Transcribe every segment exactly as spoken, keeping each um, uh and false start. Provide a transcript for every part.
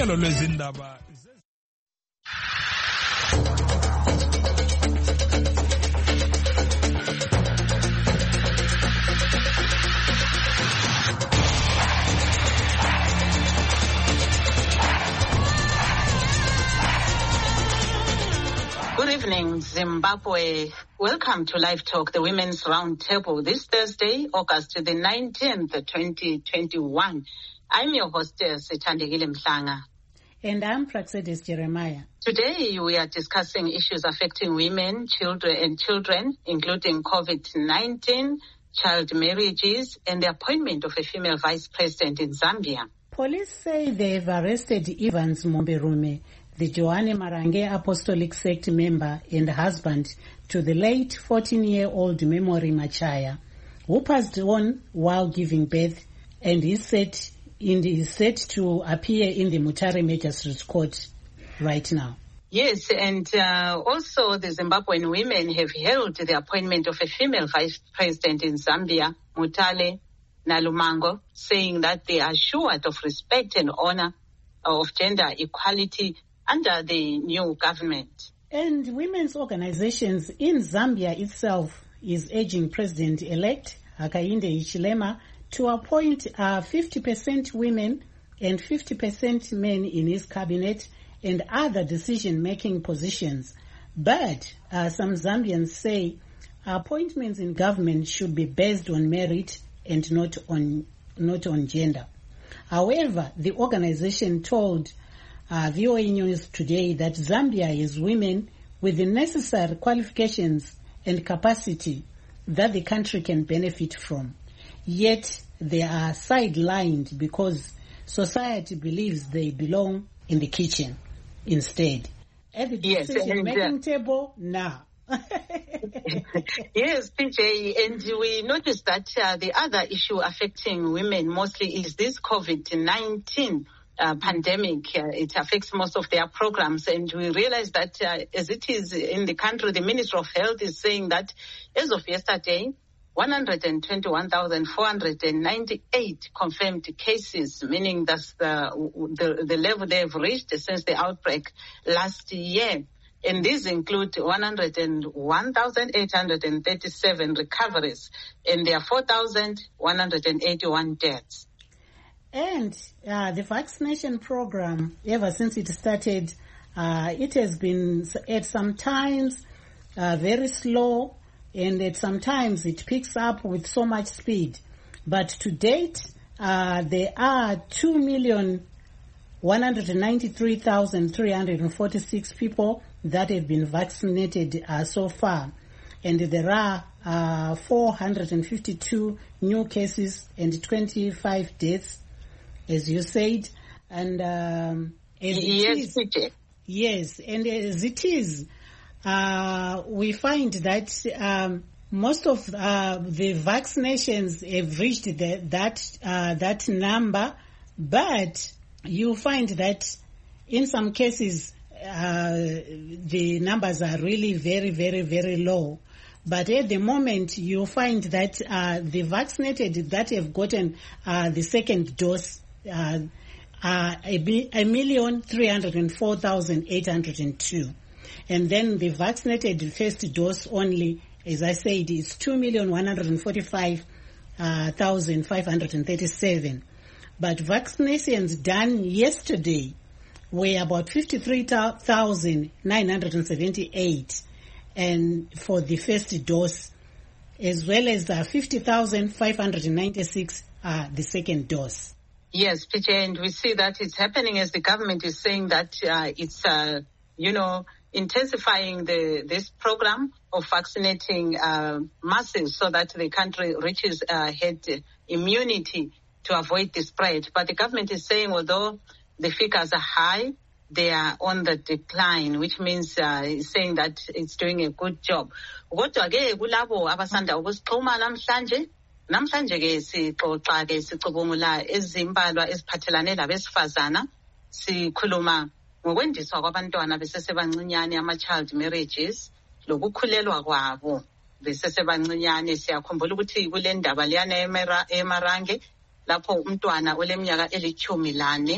uhlelo lwezindaba. Good evening, Zimbabwe. Welcome to Live Talk, the Women's Roundtable, this Thursday, August the nineteenth, twenty twenty-one. I'm your hostess, Thandekile Mhlanga. And I'm Praxedis Jeremiah. Today, we are discussing issues affecting women, children, and children, including COVID nineteen, child marriages, and the appointment of a female vice president in Zambia. Police say they've arrested Evans Momberume, the Joanne Marange Apostolic Sect member and husband to the late fourteen-year-old Memory Machaya, who passed on while giving birth, and is set, in the, is set to appear in the Mutare Magistrates Court right now. Yes, and uh, also the Zimbabwean women have held the appointment of a female vice president in Zambia, Mutale Nalumango, saying that they are assured of respect and honor of gender equality under the new government. And women's organizations in Zambia itself is urging President-elect Hakainde Hichilema to appoint uh, fifty percent women and fifty percent men in his cabinet and other decision-making positions. But uh, some Zambians say appointments in government should be based on merit and not on, not on gender. However, the organization told Uh, V O A News today that Zambia has women with the necessary qualifications and capacity that the country can benefit from. Yet they are sidelined because society believes they belong in the kitchen instead. At the yes, decision-making uh, table, now. Yes, P J, and we noticed that uh, the other issue affecting women mostly is this COVID nineteen Uh, pandemic. Uh, it affects most of their programs, and we realize that uh, as it is in the country, the Ministry of Health is saying that as of yesterday, one hundred twenty-one thousand four hundred ninety-eight confirmed cases, meaning that's the, the, the level they've reached since the outbreak last year. And these include one hundred one thousand eight hundred thirty-seven recoveries, and there are four thousand one hundred eighty-one deaths. And uh, the vaccination program, ever since it started, uh, it has been at some times uh, very slow, and at some times it picks up with so much speed. But to date, uh, there are two million one hundred ninety-three thousand three hundred forty-six people that have been vaccinated uh, so far. And there are uh, four hundred fifty-two new cases and twenty-five deaths, as you said, and um, as yes, it is, yes, and as it is, uh, we find that um, most of uh, the vaccinations have reached the, that uh, that number, but you find that in some cases uh, the numbers are really very, very, very low. But at the moment, you find that uh, the vaccinated that have gotten uh, the second dose Uh, uh, a, a million three hundred four thousand eight hundred two, and then the vaccinated first dose only, as I said, is two million one hundred forty five thousand five hundred thirty seven. But vaccinations done yesterday were about fifty three thousand nine hundred seventy eight, and for the first dose, as well as uh, fifty thousand five hundred ninety six uh, the second dose. Yes, P J, and we see that it's happening as the government is saying that uh, it's, uh, you know, intensifying the this program of vaccinating uh, masses so that the country reaches uh, herd immunity to avoid the spread. But the government is saying although the figures are high, they are on the decline, which means uh, it's saying that it's doing a good job. Kodwa-ke kulabo abasanda ukusixhuma namhlanje, namhlanje ke sixoxa ke sicubungula ezimbalwa eziphathelane labesifazana, sikhuluma ngokwendiswa kwabantwana besesebancinyane, ama-child marriages, lokukhulelwa kwabo besesebancinyane. Siyakhumbula ukuthi kule ndaba liyana eMarange lapho umntwana oleminyaka elithumi lane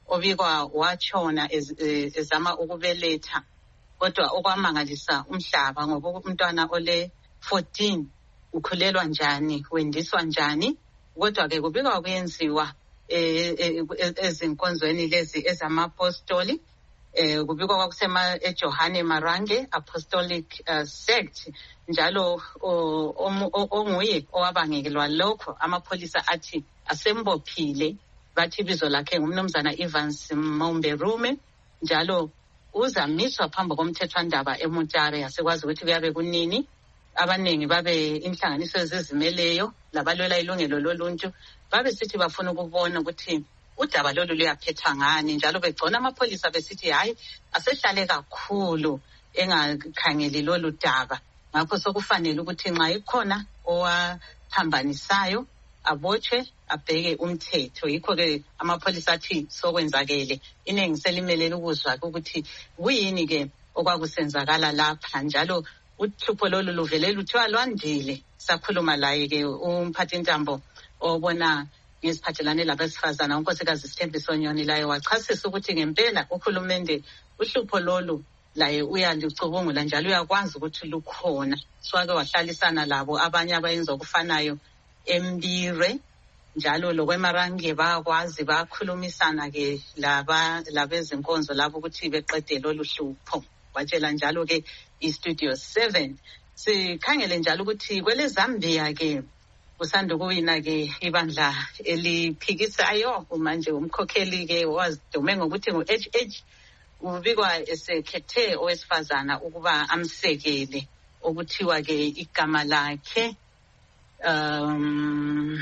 obikwa wachona ezama ukubeletha kodwa okwamangalisa umhlaba ngoba umntwana ole fourteen ukhulelwa njani wendiswa njani kodwa ke kubikwa kuyenziwa ezinkonzweni lezi ezamapostoli eh kubikwa kwakusema eJohane Marange Apostolic uh, Sect njalo onguye owabangekelwa lokho amapholisa athi asembophile bathi ibizo lakhe ngumnumzana Evans Momberume njalo uzamiswa phambi komthethwandaba eMutare yasekwazi ukuthi kuyabe kunini abanengi babe inhlanganiso ezizimeleyo labalwela ilungelo loluntu babe sithi bafuna ukubona ukuthi udaba lolu luyaphetha ngani njalo begcona amapholisa besithi hayi asehlale kakhulu engakhangeli lolu daba ngakho sokufanele ukuthi nxa ikhona owaphambanisayo abotshwe abheke umthetho yikho ke amapholisa athi sokwenzakele inengi selimelele ukuzwa ukuthi kuyini ke okwakusenzakala lapha njalo uhlupho lolu luvele luthiwa lwandile sakhuluma laye ke umphathi intambo obona ngesiphathelane labesifazana unkosikazi Sithembiso Nyoni laye wachasisa ukuthi ngempela uhulumende uhlupho lolu laye uyalicubungula njalo uyakwazi ukuthi lukhona swake wahlalisana labo abanye abayenza okufanayo eMbire njalo lokwemarange bakwazi bakhulumisana ke laba labezinkonzo labo ukuthi beqede lolu hlupho watshela njalo ke iStudio seven sikhangele njalo ukuthi kwele Zambia ke usanda kuwina ke ibandla eliphikisayo manje umkhokheli ke wazidume ngokuthi ngo-H H ubikwa esekhethe owesifazana ukuba amsekele okuthiwa ke igama lakhe um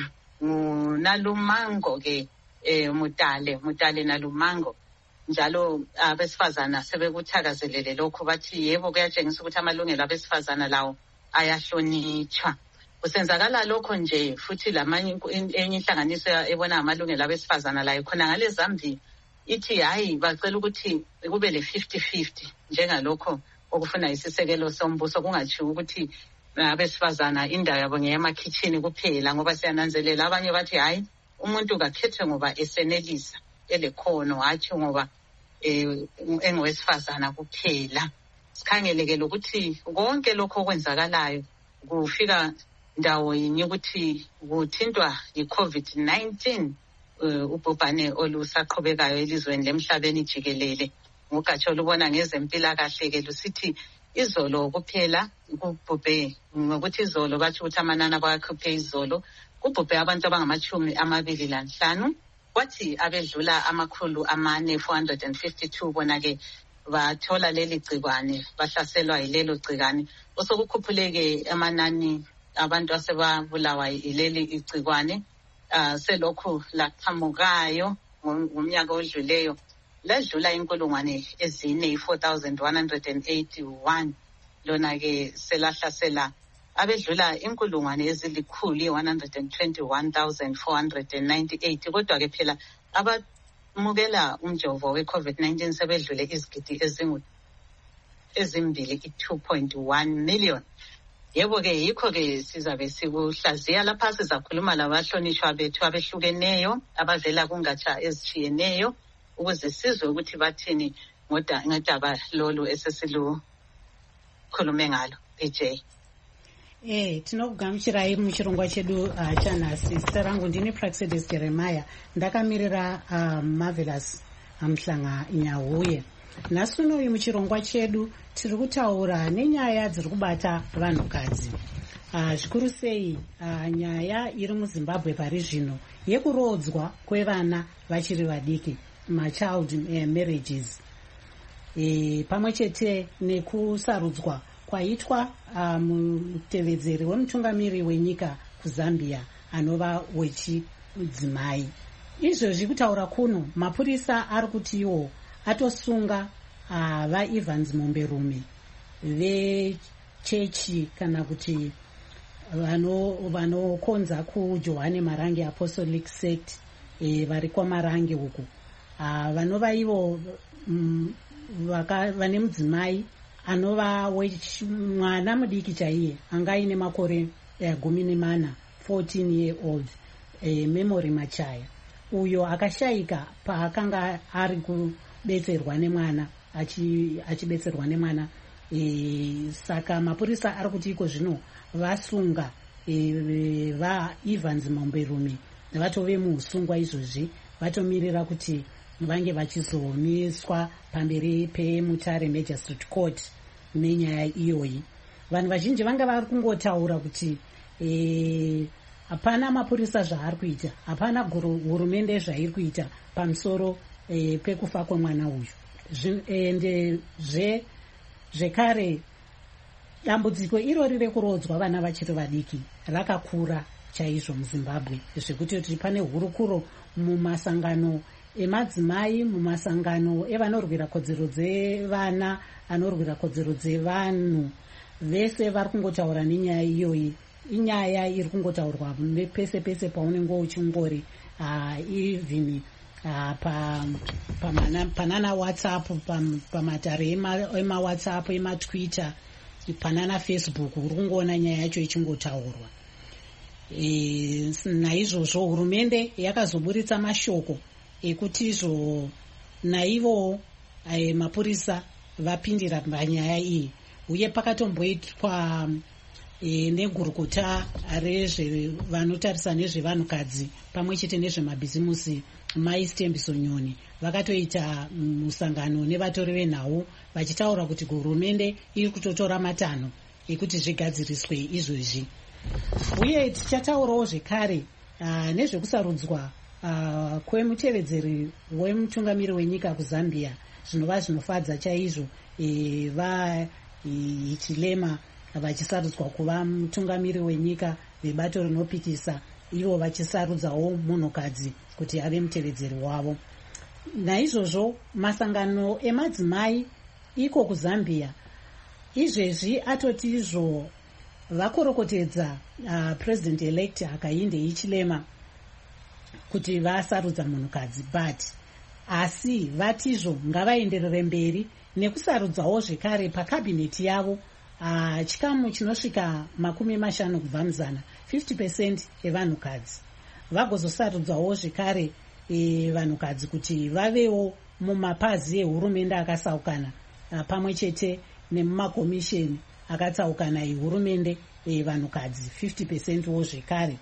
Nalumango ke eh Mutale Mutale Nalumango njalo abesifazana sebekuthakazelele lokho bathi yebo kuyatshengisa ukuthi amalungelo abesifazana lawo ayahlonitshwa kusenzakala lokho nje futhi lamanye enye inhlanganiso ebona amalungelo abesifazana la khona ngale Zambia ithi hayi bacela ukuthi kube le fifty fifty njengalokho okufuna isisekelo sombuso kungathi ukuthi abesifazana indawo yabo ngeyama-kitchen kuphela ngoba siyananzelela abanye bathi hayi umuntu kakhethe ngoba esenelisa elekhono hathi ngoba eh engowesifazana kuphela sikhangeleke ukuthi konke lokho okwenzakalayo kufika ndawo yinye ukuthi kuthintwa yi-COVID nineteen ubhubhane olusaqhubekayo elizweni lemhlabeni jikelele ngogatsha olubona ngezempilakahle ke lusithi izolo kuphela kubhubhe ngokuthi izolo bathi ukuthi amanani abakhuphe izolo kubhubhe abantu abangamachumi amabili lanhlanu kwathi abedlula amakhulu amane four hundred fifty-two bona ke bathola leli gcikwane bahlaselwa yilelo gcikwane osokukhuphuleke amanani abantu asebabulawa yileli igcikwane uh, selokhu laqhamukayo ngomnyaka odluleyo ladlula inkulungwane ezine four thousand one hundred eighty-one lona ke selahlasela abedlula inkulungwane ezilikhulu one hundred twenty-one thousand four hundred ninety-eight kodwa ke phela abamukela umjovo we-COVID nineteen sebedlule izigidi ezingu ezimbili i-two point one million yebo ke yikho ke sizabe sikuhlaziya lapha sizakhuluma labahlonishwa bethu abehlukeneyo abavela kungatsha ezitshiyeneyo ukuze sizwe ukuthi bathini ngodaba lolu esesilu khulume ngalo P J. Eh tinokugamuchirai muchirongwa chedu uh, chanhasi. Zita rangu ndini Praxedes Jeremiah ndakamirira uh, Marvelous Amhlanga Nyahuye. Nhasi unoyu muchirongwa chedu tiri kutaura nenyaya dziri kubata vanhukadzi uh, zvikuru sei uh, nyaya iri muZimbabwe pari zvino yekurodzwa kwevana vachiri vadiki machild uh, marriages e, pamwe chete nekusarudzwa kwaitwa uh, mutevedzeri wemutungamiri wenyika kuZambia anova wechidzimai. Izvozvi kutaura kuno mapurisa ari kuti iwo atosunga uh, vaEvans Momberume vechechi kana kuti vanokonza kuJohane Marange Apostolic Sect e, vari kwaMarange uku uh, vanova ivo mm, vane mudzimai anova mwana mudiki chaiye anga ine makore eh, gumi nemana fourteen year old eh, Memory Machaya uyo akashayika paakanga ari kubetserwa nemwana achibetserwa nemwana. E, saka mapurisa ari kuti iko zvino vasunga e, vaEvans Momberume vatove muusungwa izvozvi, vatomirira kuti vange vachizomiswa pamberi pemutare Magistrate Court nenyaya iyoyi. Vanhu vazhinji vanga vari kungotaura kuti e, hapana mapurisa zvaari kuita, hapana hurumende zvairi kuita pamusoro e, pekufa kwemwana uyu. Ende zve zvekare dambudziko irori rekurodzwa vana vachiri vadiki rakakura chaizvo muZimbabwe, zvekuti kuti pane hurukuro mumasangano emadzimai, mumasangano evanorwira kodzero dzevana, anorwira kodzero dzevanhu, vese vari kungotaura nenyaya iyoyi. Inyaya iri kungotaurwa pese pese paunenge uchingori uh, even uh, pa, pa panana WhatsApp, pamatare ema WhatsApp, ema Twitter, panana Facebook, uri kungoona nyaya yacho ichingotaurwa. E, naizvozvo hurumende yakazoburitsa mashoko ekuti izvo naivo e, mapurisa vapindira panyaya iyi, uye pakatomboitwa e, negurukota rezvevanotarisa nezvevanhukadzi pamwe chete nezvemabhizimusi Mai Stembiso Nyoni vakatoita musangano nevatori venhau vachitaura kuti hurumende iri kutotora matanho ekuti zvigadziriswe izvozvi. Uye tichataurawo zvekare uh, nezvekusarudzwa uh, kwemutevedzeri wemutungamiri wenyika kuZambia, zvinova zvinofadza chaizvo e, vaHichilema vachisarudzwa kuva mutungamiri wenyika vebato rinopikisa, ivo vachisarudzawo munhukadzi kuti ave mutevedzeri wavo. Naizvozvo masangano emadzimai iko kuZambia izvezvi atoti izvo vakorokotedza uh, president elect Hakainde Hichilema kuti vasarudza munhukadzi, but asi vatizvo ngavaenderere mberi nekusarudzawo zvekare pakabineti yavo uh, chikamu chinosvika makumi mashanu kubva muzana, fifty percent evanhukadzi, vagozosarudzawo zvekare e, vanhukadzi kuti vavewo mumapazi ehurumende akasaukana uh, pamwe chete nemumakomisheni akatsaukana ehurumende evanhukadzi fifty percent wo zvekare.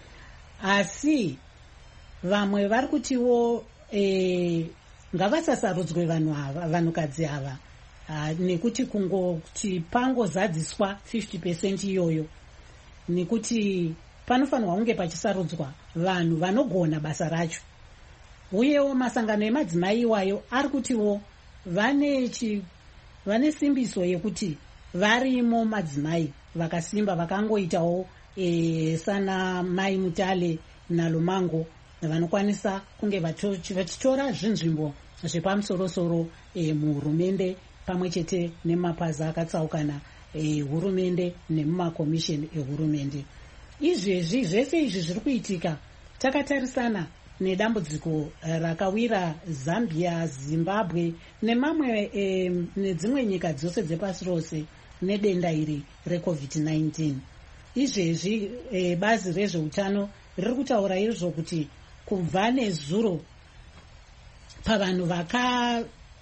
Asi vamwe vari kutiwo e, ngavasasarudzwe vanhu ava, vanhukadzi ava uh, nekuti kungoti pangozadziswa fifty percent iyoyo, nekuti panofanirwa kunge pachisarudzwa vanhu vanogona basa racho. Uyewo masangano emadzimai iwayo ari kutiwo vane chi, vane simbiso yekuti varimo madzimai vakasimba vakangoitawo e, sana Mai Mutale naLumango vanokwanisa kunge vachitora zvinzvimbo zvepamusorosoro e, muhurumende pamwe chete nemapazi akatsaukana ehurumende nemumakomisheni ehurumende. Izvezvi zvese izvi zviri kuitika takatarisana nedambudziko rakawira Zambia, Zimbabwe nemamwe e, nedzimwe nyika dzose dzepasi rose nedenda iri reCovid nineteen. Izvezvi e, bazi rezveutano riri kutaura izvo kuti kubva nezuro pavanhu vaka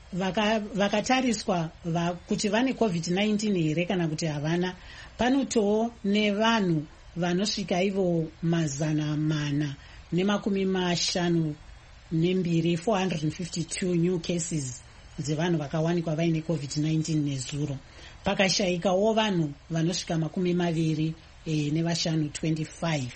vakatariswa vaka va, kuti vane COVID nineteen here kana kuti havana, panotowo nevanhu vanosvika ivo mazana mana nemakumi mashanu nembiri, four hundred fifty-two new cases dzevanhu vakawanikwa vaine COVID nineteen nezuro. Pakashayikawo vanhu vanosvika makumi maviri e, nevashanu twenty-five.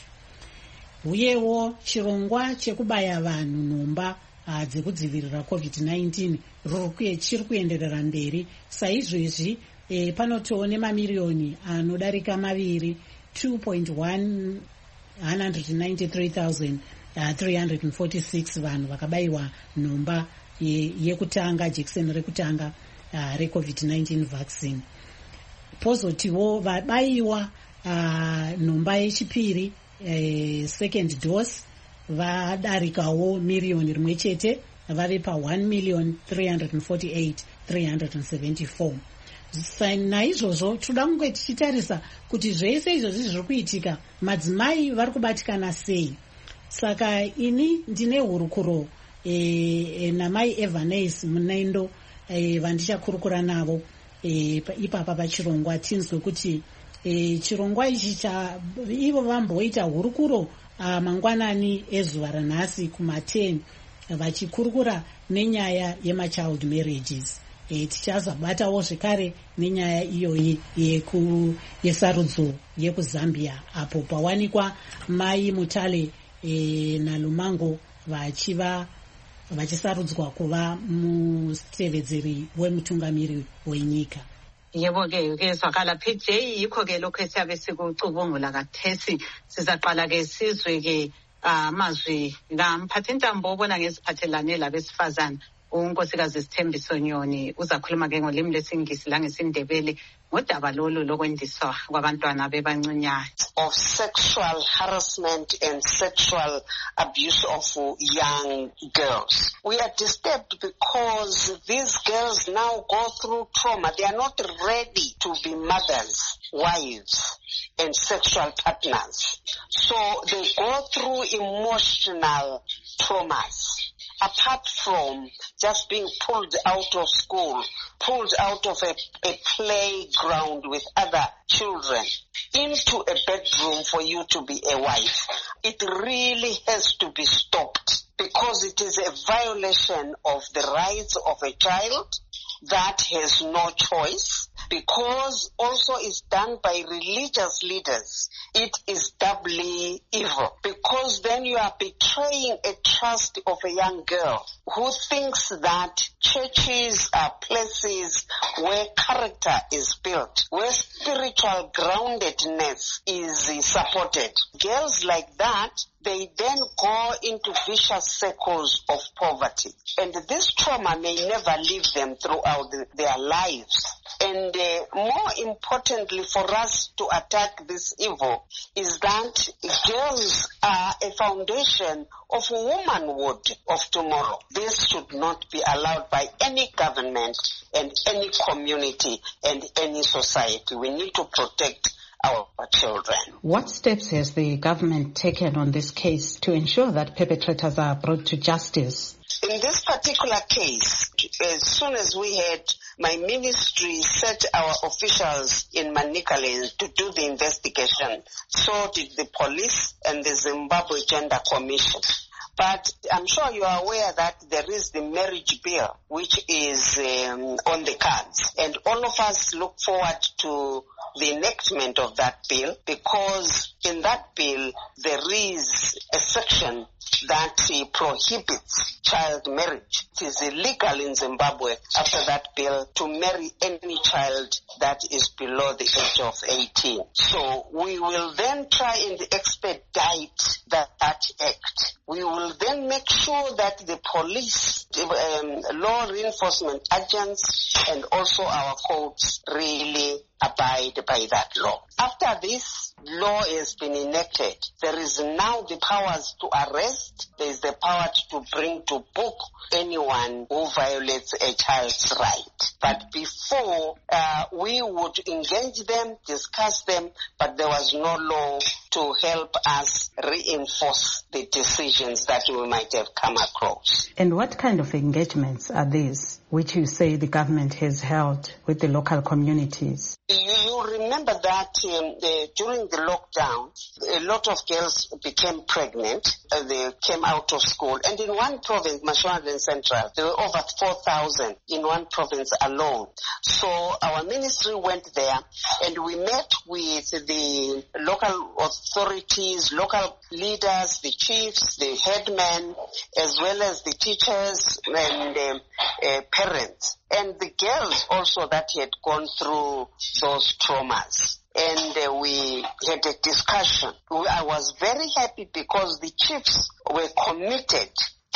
Uyewo chirongwa chekubaya vanhu nhomba uh, dzekudzivirira COVID nineteen chiri kuenderera mberi. Saizvozvi e, panotowo nemamiriyoni anodarika maviri, two point one nine three thousand three hundred forty-six vanhu vakabayiwa nhomba yekutanga, jekiseni rekutanga uh, reCovid nineteen vaccine. Pozotiwo vabayiwa uh, nhomba yechipiri uh, second dose vadarikawo miriyoni rimwe chete, vave pa one million three hundred forty-eight thousand three hundred seventy-four. Naizvozvo toda kunge tichitarisa kuti zvese izvozvi zviri kuitika madzimai vari kubatikana sei. Saka ini ndine hurukuro e, e, namai Evanes Munendo e, vandichakurukura navo e, ipapa pachirongwa tinzwe kuti e, chirongwa ichi cha ivo vamboita hurukuro uh, mangwanani ezuva ranhasi kuma ten vachikurukura nenyaya yemachild marriages. E, tichazobatawo zvekare nenyaya iyoyi yesarudzo yekuzambia apo pawanikwa mai Mutale e, naLumango vachiva vachisarudzwa kuva mutevedzeri wemutungamiri wenyika. Yebo ke ke zwakala P J yikho ke lokho esiyabe sikucubungula kathesi sizaqala ke sizwe ke amazwi kaMphathintambo obona ngesiphathelane labesifazana unkosikazi Sithembiso Nyoni uzakhuluma ke ngolimi lwesingisi langesindebele ngodaba lolu lokwendiswa kwabantwana bebancinyane of sexual harassment and sexual abuse of young girls. We are disturbed because these girls now go through trauma. They are not ready to be mothers, wives, and sexual partners. So they go through emotional traumas. Apart from just being pulled out of school, pulled out of a, a playground with other children, into a bedroom for you to be a wife. It really has to be stopped because it is a violation of the rights of a child that has no choice, because also is done by religious leaders. It is doubly evil because then you are betraying a trust of a young girl who thinks that churches are places where character is built, where spiritual groundedness is supported. Girls like that, they then go into vicious circles of poverty. And this trauma may never leave them throughout their lives. And uh, more importantly for us to attack this evil is that girls are a foundation of womanhood of tomorrow. This should not be allowed by any government and any community and any society. We need to protect our children. What steps has the government taken on this case to ensure that perpetrators are brought to justice? In this particular case, as soon as we had my ministry set our officials in Manicaland to do the investigation, so did the police and the Zimbabwe Gender Commission. But I'm sure you are aware that there is the marriage bill, which is um, on the cards. And all of us look forward to the enactment of that bill, because in that bill there is a section that uh, prohibits child marriage. It is illegal in Zimbabwe after that bill to marry any child that is below the age of eighteen. So we will then try and expedite that, that act. We will then make sure that the police, um, law enforcement agents, and also our courts really abide by that law. After this law has been enacted, there is now the powers to arrest, there is the power to bring to book anyone who violates a child's right. But before, uh, we would engage them, discuss them, but there was no law to help us reinforce the decisions that we might have come across. And what kind of engagements are these, which you say the government has held with the local communities? You, you remember that um, the, during the lockdown, a lot of girls became pregnant. Uh, they came out of school. And in one province, Mashonaland Central, there were over four thousand in one province alone. So our ministry went there and we met with the local authorities, local leaders, the chiefs, the headmen, as well as the teachers and um, uh, parents. And the girls also that had gone through those traumas. And uh, we had a discussion. I was very happy because the chiefs were committed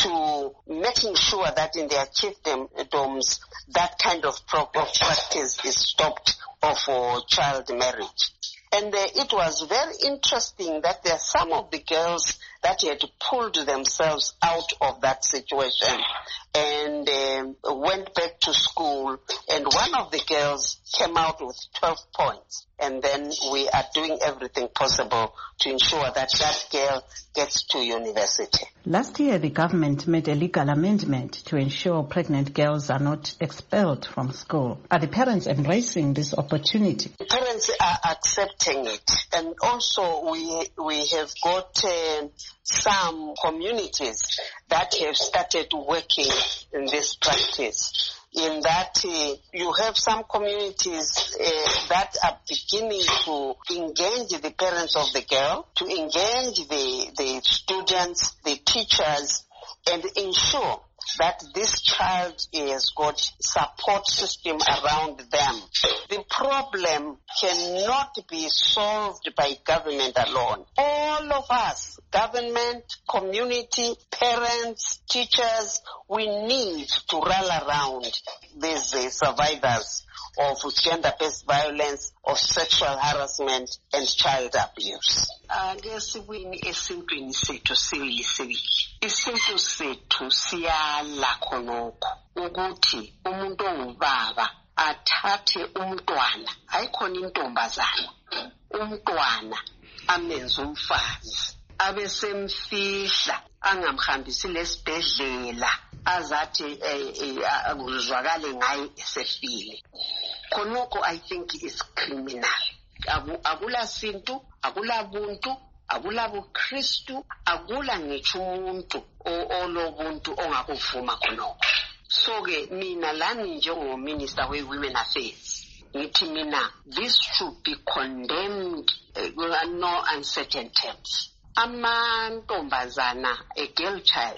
to making sure that in their chiefdoms that kind of practice is stopped for child marriage. And uh, it was very interesting that there are some of the girls that had pulled themselves out of that situation and um, went back to school school, and one of the girls came out with twelve points. And then we are doing everything possible to ensure that that girl gets to university. Last year, the government made a legal amendment to ensure pregnant girls are not expelled from school. Are the parents embracing this opportunity? The parents are accepting it. And also we we have got uh, some communities that have started working in this practice. In that uh, you have some communities uh, that are beginning to engage the parents of the girl, to engage the, the students, the teachers, and ensure that this child has got support system around them. The problem cannot be solved by government alone. All of us, government, community, parents, teachers, we need to rally around these uh, survivors of gender-based violence, of sexual harassment and child abuse. Ngesibini esintwini sethu sibili sibili. Isintu sethu siyala khonokho ukuthi umuntu ongubaba athathe umntwana, ayikhona intombazana, umntwana amenze umfazi, abesemfihla angamhambisi lesibhedlela azathi akuzwakale ngaye esefile. Khonokho I think is criminal. Akula sintu, akula buntu, akula buKristu, akula ngitsho umuntu olobuntu ongakuvuma khonokho. So ke mina lami njengo Minister we Women Affairs, ngithi mina this should be condemned uh, no uncertain terms. Amantombazana, a girl child,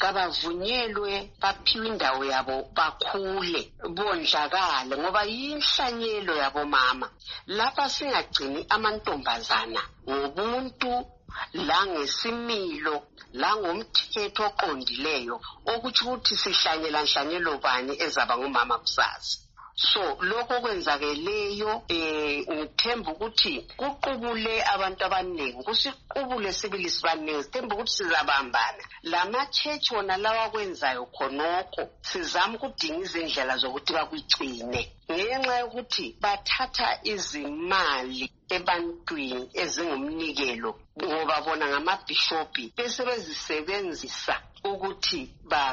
kabavunyelwe baphiwe indawo yabo bakhule bondlakale ngoba yinhlanyelo yabo mama. Lapha singagcini amantombazana ngobuntu la ngesimilo la ngomthetho oqondileyo okuthi ukuthi sihlanyela nhlanyelo bani ezaba ngumama kusasa. So lokho kwenzakeleyo eh ngithemba ukuthi kuqubule abantu abaningi, kusiqubule sibili sibaningi, sithemba ukuthi sizabambana. Lama church wona lawa kwenzayo khonokho sizama ukudinga izindlela zokuthi bakugcine ngenxa yokuthi bathatha izimali ebantwini ezingumnikelo ngoba bona ngamabishopi bese bezisebenzisa ukuthi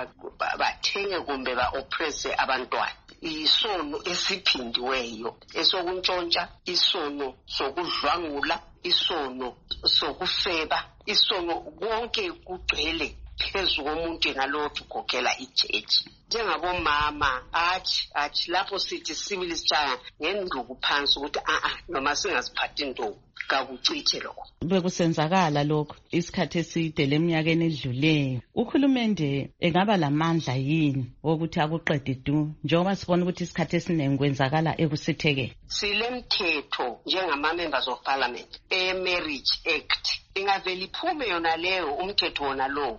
bathenge kumbe ba-oppresse abantwana. Isono esiphindiweyo esokuntshontsha, isono sokudlwangula, isono sokufeba, isono konke kugcwele phezu komuntu ngalokho ukhokhela ichechi. Njengabomama athi athi lapho sithi sibili sichaya ngenduku phansi ukuthi a a noma singaziphathi intombi kakucithe lokho. Bekusenzakala lokho isikhathi eside leminyakeni edluleyo. Uhulumende engaba lamandla yini ukuthi akuqede du njengoba sibona ukuthi isikhathi esiningi kwenzakala ekusitheke? Silemthetho njengama members of parliament, a marriage act. Ingavela iphume yona leyo umthetho wona lo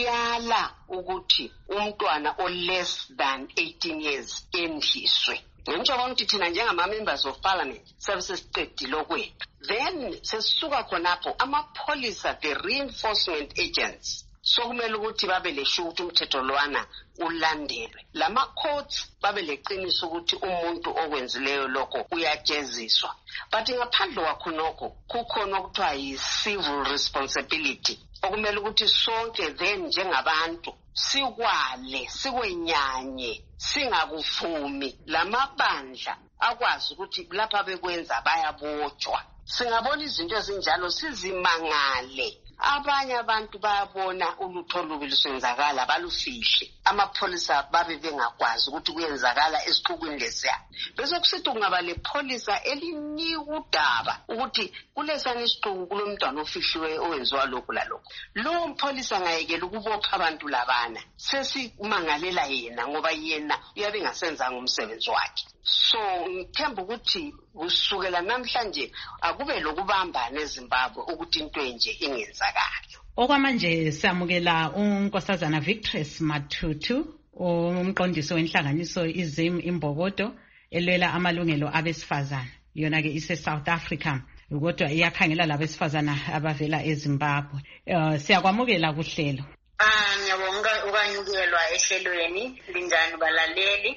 uyala ukuthi umntwana o less than eighteen years endliswe. Njengoba ngithi thina njengama members of parliament services siqedile okwethu. Then sesisuka khonapho amapholisa, the reinforcement agents, sokumele ukuthi babe lesho ukuthi umthetho lwana ulandelwe. Lama courts babe leqiniso ukuthi umuntu okwenzileyo lokho uyajeziswa. But ngaphandle kwakhonokho kukhona okuthiwa yi-civil responsibility okumele ukuthi sonke then njengabantu sikwale sikwenyanye singakuvumi lamabandla akwazi ukuthi lapha bekwenza bayabotshwa. Singabona izinto ezinjalo sizimangale. Abanye abantu bayabona ulutho olubi lusenzakala balufihle. Amapholisa babe bengakwazi ukuthi kuyenzakala esixukwini lesiya. Bese kusithi kungaba le pholisa elinika udaba ukuthi kulesana isixuku kulomntwana ofihliwe owenziwa lokhu lalokho. Lo mpholisa ngayekela ukubopha abantu labana. Sesimangalela yena ngoba yena uyabe ngasenzanga umsebenzi wakhe. So ngithemba ukuthi kusukela namhlanje akube lokubambana eZimbabwe ukuthi into enje ingenzakala. Okwamanje siyamukela uNkosazana Victress Matutu, umqondisi wenhlanganiso iZim Imbokodo elwela amalungelo abesifazana. Yona ke ise South Africa kodwa iyakhangela labesifazana abavela eZimbabwe. Uh, siyakwamukela kuhlelo. Ah ngiyabonga ukanyukelwa ehlelweni linjani balaleli.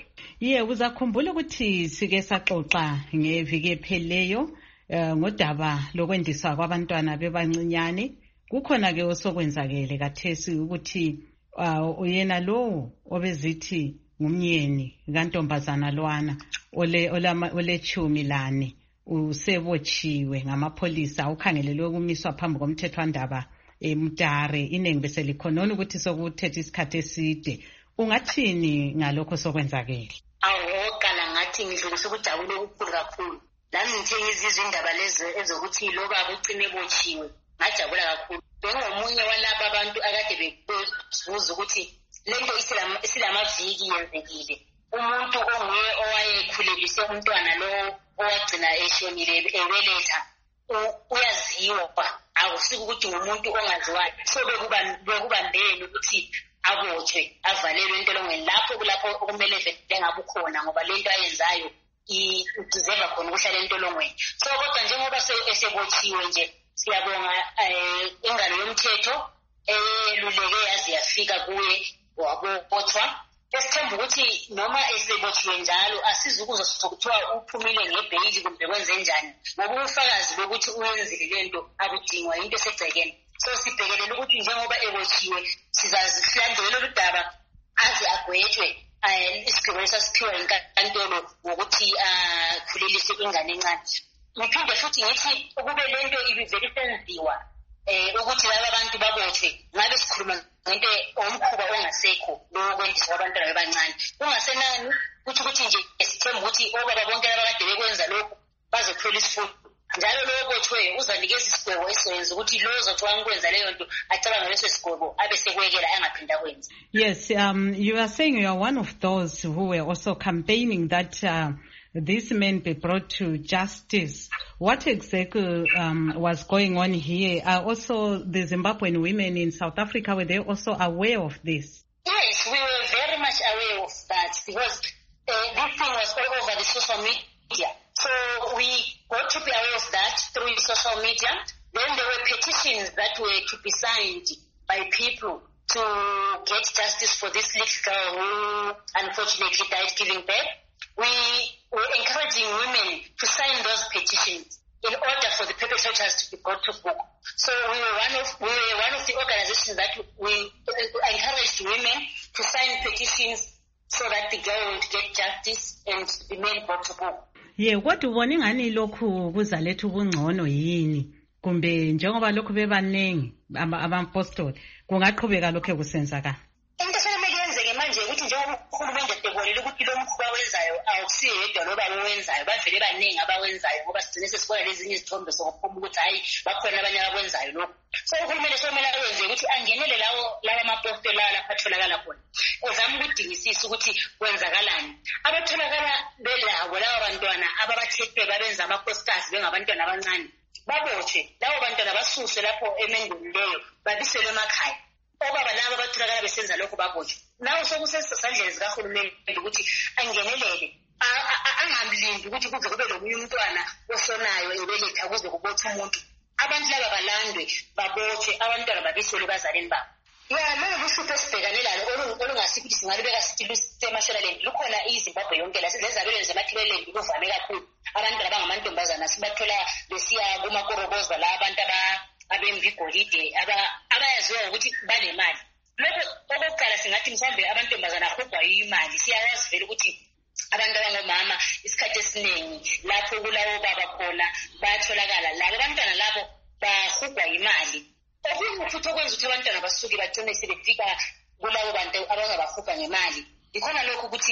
Ye uzakhumbula ukuthi sike saxoxa ngeviki epheleyo ngodaba lokwendiswa kwabantwana bebancinyane. Kukhona ke osokwenzakele kathesi ukuthi uyena lo obezithi ngumnyeni kantombazana lwana ole ole chumi lane usebotshiwe ngamapholisa ukhangelelwe ukumiswa phambi komthethwandaba eMutare. Iningi bese likhonona ukuthi sokuthethe isikhathi eside. Ungathini ngalokho sokwenzakele? Awokala ngathi ngidlulisa ukujabula okukhulu kakhulu. Nami ngithe ngizizwe indaba lezo ezokuthi lo baba ucine botshiwe. Ngajabula kakhulu. Bengomunye walabo abantu akade bebuza ukuthi lento isilamaviki yenzekile. Umuntu onguye owayekhuleliswe umntwana lo owagcina eshonile ebeletha uyaziwa, akusiki ukuthi ngumuntu ongaziwayo. So bekubambeni ukuthi abotshwe avalelwe entolongweni lapho kulapho okumele vele ngabe ukhona ngoba lento ayenzayo idizeva khona ukuhlala entolongweni. So kodwa njengoba esebotshiwe nje siyabonga ingalo yomthetho eluleke yazi yafika kuye wabotshwa. Esithemba ukuthi noma esebotshiwe njalo asizukuzo sokuthiwa uphumile ngebhayili kumbe kwenze njani ngoba ubufakazi bokuthi uyenzile lento abudingwa into esegcekeni. So sibhekelele ukuthi njengoba ebotshiwe sizazihlandela udaba aze agwetshwe isigwebo esiphiwa inkantolo ngokuthi akhuleliswe ingane encane. Ngiphinde futhi ngithi ukube lento ibivele isenziwa ukuthi laba bantu babotshwe ngabe sikhuluma ngento omkhuba ongasekho lokwendiswa abantwana abancane. Kungasenani ukuthi ukuthi nje esithemba ukuthi obaba bonke abakade bekwenza lokho bazothola isifundo. Njalo lo botshwe uzanikeza isigwebo esenza ukuthi lo ozothiwa ngikwenza leyo nto acabanga leso sigwebo abe sekwekela angaphinda kwenza. Yes, um, you are saying you are one of those who were also campaigning that uh, these men be brought to justice. What exactly um, was going on here? Are also the Zimbabwean women in South Africa, were they also aware of this? Yes, we were very much aware of that because uh, this thing was all over the social media. So we got to be aware of that through social media. Then there were petitions that were to be signed by people to get justice for this little girl who unfortunately died giving birth. We were encouraging women to sign those petitions in order for the perpetrators to be brought to book. So we were one of we were one of the organizations that we encouraged women to sign petitions so that the girl would get justice and the men brought to book. Yeah, kodwa ubona ngani lokhu kuzaletha ubungcono yini kumbe njengoba lokhu bebaningi abapostoli kungaqhubeka lokho ekusenzakala? Into sekumele yenzeke manje ukuthi njengoba ukhulumende ebonile ukuthi lo mkhuba wenzayo awusiyo yedwa loba owenzayo bavele baningi abawenzayo ngoba sigcine sesibona lezinye izithombe sokuphuma ukuthi hayi bakhona abanye abakwenzayo lokho. So ukhulumende somela wenze ukuthi angenele lawo lawa amapostoli lapha atholakala khona uzama ukudingisisa ukuthi kwenzakalani. Abatholakala belabo lawa bantwana ababathethwe babenza amakhosikazi bengabantwana abancane babotshwe lawo bantwana basuswe lapho emendweni leyo babiselwe emakhaya. Obaba laba batholakala besenza lokho babotshwe. Nawo sokusesandleni zikahulumende ukuthi angenelele angamlindi ukuthi kuze kube lomunye umntwana osonayo ebeletha kuze kubotshwe umuntu. Abantu laba balandwe babotshwe abantwana babiselwe bazaleni babo. Yeah, lolo luhlupho esibhekane lalo olungasithi singalibeka sithi lusemashonaleni lukhona iZimbabwe yonke la sizezabelweni zemathileleni kuvame kakhulu abantwana abangamantombazana sibathola besiya kumakorokoza la abantu abemvigolide abayaziwa ukuthi banemali. Lokho okokuqala singathi mhlambe amantombazana ahugwa imali. Siyayazi vele ukuthi abantu abangomama isikhathi esiningi lapho kulawo baba khona bayatholakala labo abantwana labo bahugwa imali. Okunye futhi okwenza ukuthi abantwana basuke bagcine sebefika kulabo bantu abangabahuga ngemali ikhona lokho ukuthi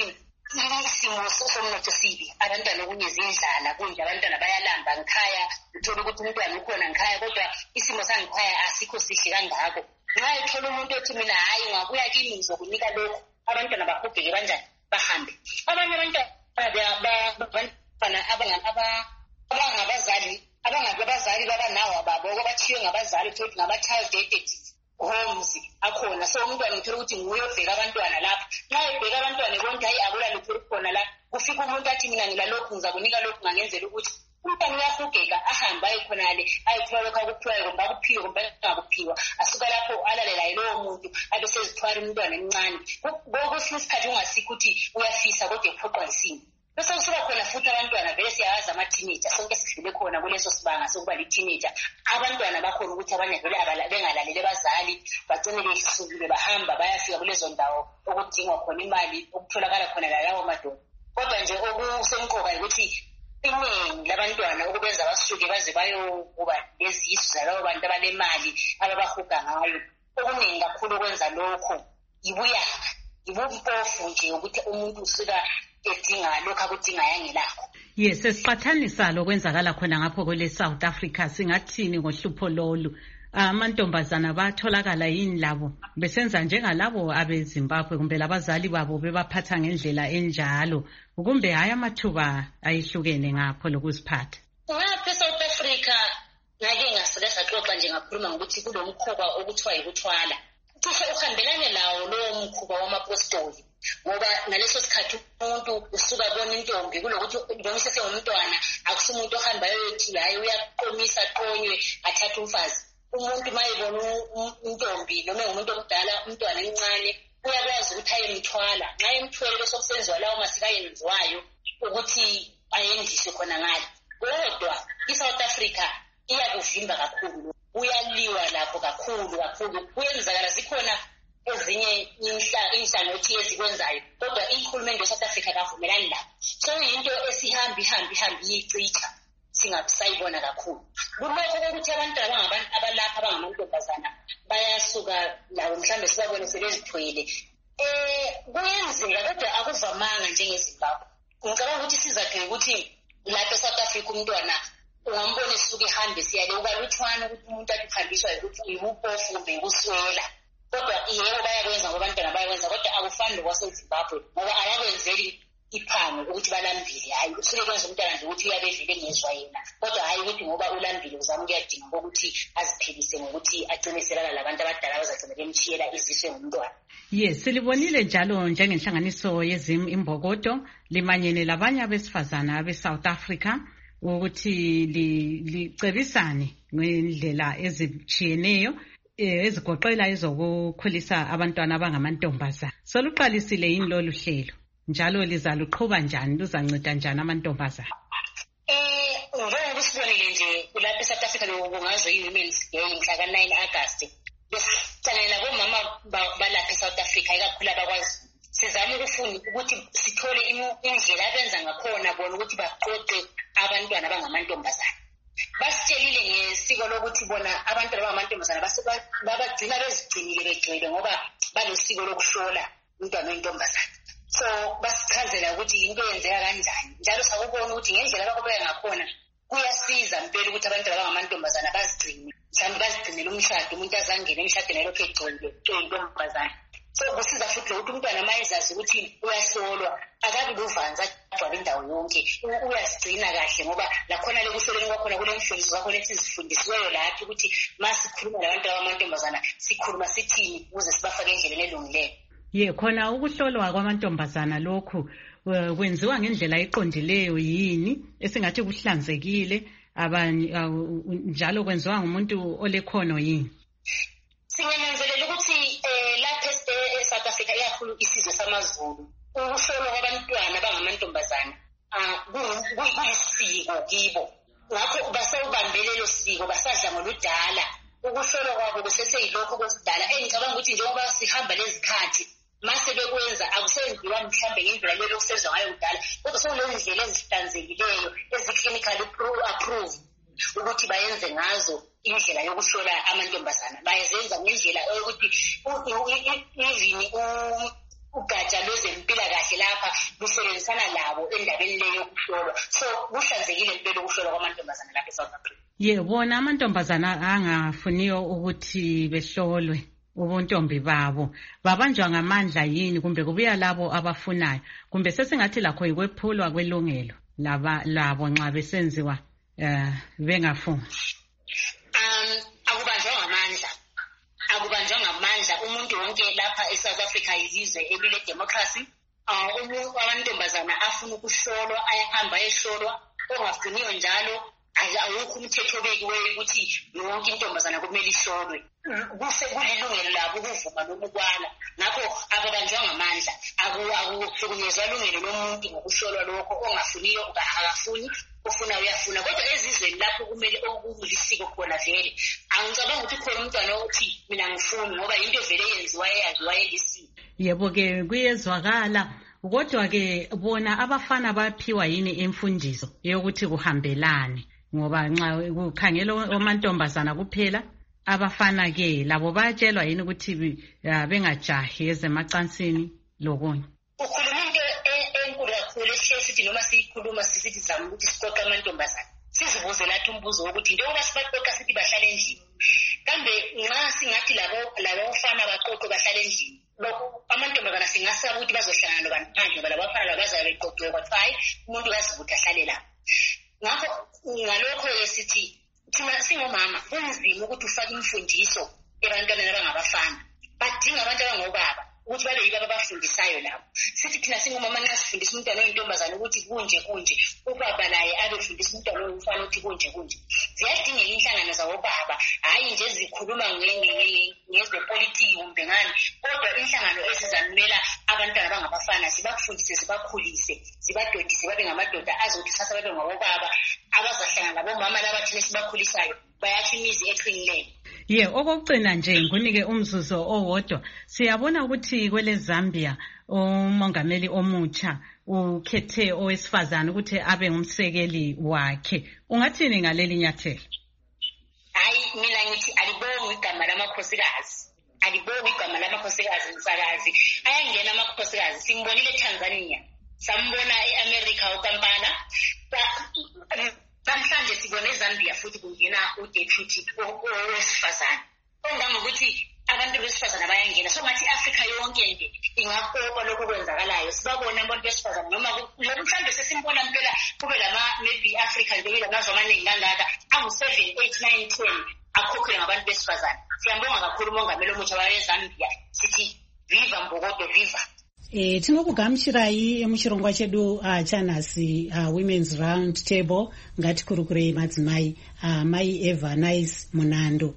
isimo somnotho sibi abantwana okunye zindlala kunje abantwana bayalamba ngikhaya uthola ukuthi umntwana ukhona ngikhaya kodwa isimo sangikhaya asikho sihle kangako. Nxa ethola umuntu othi mina hayi ngakuya kimi ngizokunika lokho abantwana bahugeke kanjani bahambe. Abanye abantwana abangabazali abangabazali babanawo ababo obathiwe ngabazali ukuthi ngaba-child detective homes akhona. So umntwana uthola ukuthi nguye obheka abantwana lapha. Nxa ebheka abantwana konke hayi akula lutho khona la kufika umuntu athi mina ngila lokhu ngizakunika lokhu ngangenzela ukuthi umntwana uyahugeka ahambe ayikhonale ayithola lokho akuphiwayo kumbe akuphiwe kumbe angakuphiwa asuka lapho alale laye lowo muntu abe sezithwala umntwana emncane kwesinye isikhathi ungasikho ukuthi uyafisa kodwa ephoqwa yisimo bese kusuka khona futhi abantwana vele siyazi ama-teenager sonke sidlule khona kuleso sibanga sokuba li-teenager abantwana bakhona ukuthi abanye vele bengalaleli abazali bagcine besukile bahamba bayafika kulezo ndawo okudingwa khona imali okutholakala khona lalawo madoda kodwa nje okusemqoka ukuthi iningi labantwana ukubenza basuke baze bayokuba lezisu zalabo bantu abanemali ababahuga ngayo okuningi kakhulu okwenza lokho ibuyaka ibumpofu nje ukuthi umuntu usuka edinga lokho akudinga yangelakho. Yes, sesiqhathanisa lokwenzakala khona ngapho kwele South Africa singathini ngohlupho lolu amantombazana batholakala yini labo besenza njengalabo abeZimbabwe kumbe labazali babo bebaphatha ngendlela enjalo kumbe hayi amathuba ayihlukene ngapho lokuziphatha ngapha eSouth Africa ngake ngaseke saxoxa nje ngakhuluma ngokuthi kulomkhuba okuthiwa yikuthwala cishe uhambelane lawo lowo mkhuba wamapostoli ngoba ngaleso sikhathi umuntu usuka bona intombi kulokuthi noma sesengumntwana akusumuntu ohamba yothi hayi uyaqomisa qonywe athatha umfazi umuntu mayebona intombi noma umuntu omdala umntwana emncane uyakwazi ukuthi ayemthwala nxa emthwele bese kusenziwa lawo masiko ayenziwayo ukuthi ayendiswe khona ngale kodwa iSouth Africa iyakuvimba kakhulu uyaliwa lapho kakhulu kakhulu kuyenzakala zikhona ezinye inhlangothi ezikwenzayo kodwa ihulumende eSouth Africa kavumelani lapho so into esihambi ihambi ihambi iyicicha singabisayibona kakhulu kulokho ukuthi abantwana abangabantu abalapha abangamantombazana bayasuka lawo mhlambe sibabone sebezithwele eh kuyenzeka kodwa akuvamanga njengeZimbabwe ngicabanga ukuthi sizakhe ukuthi lapha eSouth Africa umntwana ungambona isuke ihambe siyale ukaluthwana ukuthi umuntu akuhambiswa ukuthi uyupofu kumbe ukuswela kodwa yebo bayakwenza ngoba abantwana bayakwenza kodwa akufani lokwaseZimbabwe ngoba ayakwenzeli iphango ukuthi balambile hayi usuke kwenza umntwana nje ukuthi uyabevile ngezwa yena kodwa hayi ukuthi ngoba ulambile uzama ukuyadinga ukuthi aziphilise ngokuthi agciniselana labantu abadala bazagcina bemchiyela iziswe ngumntwana. Yes, silibonile njalo njengenhlanganiso yezim imbokodo limanyene labanye abesifazana abeSouth Africa ukuthi licebisane ngendlela ezichiyeneyo ezigoqela ezokukhulisa abantwana abangamantombazana. Soluqalisile yini lolu hlelo njalo lizaluqhuba njani luzanceda njani amantombazana? Eh njengoba sibonile nje kulapha eSouth Africa kungazo i-Women's Day mhla ka nine August besicela bomama balapha eSouth Africa ikakhulu abakwazi sizama ukufuna ukuthi sithole indlela abenza ngakhona bona ukuthi baqoqe abantwana abangamantombazana. Basitshelile ngesiko lokuthi bona abantwana abangamantombazana babagcina bezigcinile begcwele ngoba balosiko lokuhlola umntwana oyintombazana. So basichazela ukuthi into yenzeka kanjani njalo sakubona ukuthi ngendlela abakubeka ngakhona kuyasiza impela ukuthi abantwana abangamantombazana bazigcine mhlawumbe bazigcinele umshado umuntu azangene emshadweni elokhu egcwele eyintombazana. So kusiza futhi ukuthi umntwana mayezazi ukuthi uyahlolwa akabi luvanza agcwala indawo yonke uyasigcina kahle ngoba lakhona lekuhloleni kwakhona kule mfundiso kwakhona esizifundisiweyo lapho ukuthi masikhuluma labantu abamantombazana sikhuluma sithini ukuze sibafake endleleni elungileyo. Ye khona ukuhlolwa kwamantombazana lokhu kwenziwa ngendlela eqondileyo yini esingathi kuhlanzekile abanye njalo kwenziwa ngumuntu olekhono yini? Singananzelela ukuthi lapha eSouth Africa ikakhulu isizwe samaZulu ukuhlolwa kwabantwana abangamantombazana kuyisiko kibo ngakho basawubambele lelo siko basadla ngoludala ukuhlolwa kwabo kuseseyilokho kwesidala engicabanga ukuthi njengoba sihamba lezikhathi mase bekwenza akusenziwa mhlambe ngendlela lelo kusenzwa ngayo kudala kodwa sokulezindlela ezihlanzekileyo ezi-clinical approved ukuthi bayenze ngazo indlela yokuhlola amantombazana bayenza ngendlela yokuthi even ugatsha lwezempilakahle lapha lusebenzisana labo endabeni leyo yokuhlolwa so kuhlanzekile impela ukuhlolwa kwamantombazana lapha eSouth Africa. Yebo amantombazana angafuniyo ukuthi behlolwe ubuntombi babo babanjwa ngamandla yini kumbe kubuya labo abafunayo kumbe sesingathi lakho ikwephulwa kwelungelo laba labo nxa besenziwa eh bengafuni? Um akubanjwa ngamandla akubanjwa ngamandla umuntu wonke lapha eSouth Africa izizwe elile democracy uh, umuntu amantombazana afuna ukuhlolwa ayahamba ehlolwa ongafuniyo njalo awukho umthetho obekiweyo ukuthi yonke intombazana kumele ihlolwe. Kuse kulilungelo labo ukuvuma noma ukwala. Ngakho ababanjwa ngamandla akuhlukunyezwa ilungelo lomuntu ngokuhlolwa lokho ongafuniyo akafuni ufuna uyafuna. Kodwa ezizweni lapho kumele okulisiko khona vele angicabanga ukuthi khona umntwana othi mina ngifuni ngoba into vele yenziwa yaziwa yelisiko. Yebo ke kuyezwakala. Kodwa ke bona abafana baphiwa yini imfundiso yokuthi kuhambelane ngoba nxa kukhangela amantombazana kuphela abafana ke labo bayatshelwa yini ukuthi bengajahi ezemacansini lokunye. Ukhuluma into enkulu kakhulu esithi noma siyikhuluma sisithi zama ukuthi siqoqa amantombazana sizibuze lathi umbuzo wokuthi njengoba sibaqoqa sithi bahlale endlini kambe nxa singathi labo labo bafana baqoqwe bahlale endlini lokho amantombazana singasaba ukuthi bazohlangana nobani phandle ngoba labafana labazabe beqoqiwe kwathi hayi umuntu uyazibuthi ahlale lapho. Ngakho ngalokho esithi thina singomama kunzima ukuthi ufake imfundiso ebantwaneni abangabafana badinga abantu abangobaba ukuthi babe yibo ababafundisayo labo. Sithi thina singomama nxa sifundisa umntwana oyintombazana ukuthi kunje kunje ubaba naye abefundisa umntwana oyimfana ukuthi kunje kunje. Ziyadingeka inhlangano zabobaba hayi nje zikhuluma ngezepolitiki kumbe ngani kodwa inhlangano ezizamela abantwana abangabafana zibafundise zibakhulise zibadodise babe ngamadoda azothi sasa babe ngabobaba abazahlangana labomama labathile sibakhulisayo bayathi imizi eqinileyo. Ye okokucina nje ngunike umzuzu owodwa siyabona ukuthi kwele Zambia umongameli omutsha ukhethe owesifazana ukuthi abe ngumsekeli wakhe. Ungathini ngaleli nyathelo? Hayi mina ngithi alibonga igama lamakhosikazi. Alibonga igama lamakhosikazi msakazi. Ayangena amakhosikazi simbonile eTanzania. Sambona eAmerica uKampala. Namhlanje sibone eZambia futhi kungena uDeputy owesifazana. Ongangokuthi abantu besifazana bayangena. So ngathi Africa yonke nje ingakopa lokho kwenzakalayo. Sibabona abantu besifazana noma mhlawumbe sesimbona impela kube lama maybe Africa nje lamazwe amaningi kangaka angu seven eight nine ten akhokhwe ngabantu besifazana. Siyambonga kakhulu umongameli omutsha wayeZambia sithi viva Mbokodo viva. E, tinokugamuchirai emuchirongwa chedu uh, chanhasi uh, Women's Round Table ngatikurukurei madzimai uh, Mai Eva Nice Munando.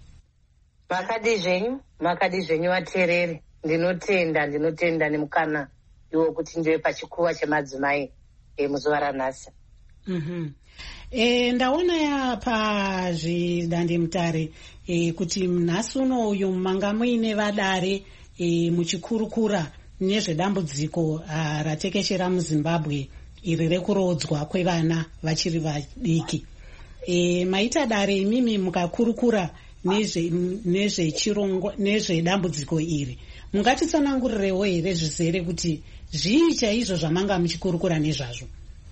Makadi zvenyu makadi zvenyu vateereri ndinotenda ndinotenda nemukana iwo kuti ndiwe pachikuva chemadzimai e, muzuva ranhasi. mm-hmm. E, ndaona ya pazvidandemutare e, kuti nhasi uno uyu manga muine vadare e, muchikurukura nezvedambudziko uh, ratekeshera muZimbabwe iri rekurodzwa kwevana vachiri vadiki. E, maita dare imimi mukakurukura nezvechirongwa nezvedambudziko iri mungatitsanangurirewo here zvizere kuti zvii chaizvo zvamanga muchikurukura nezvazvo?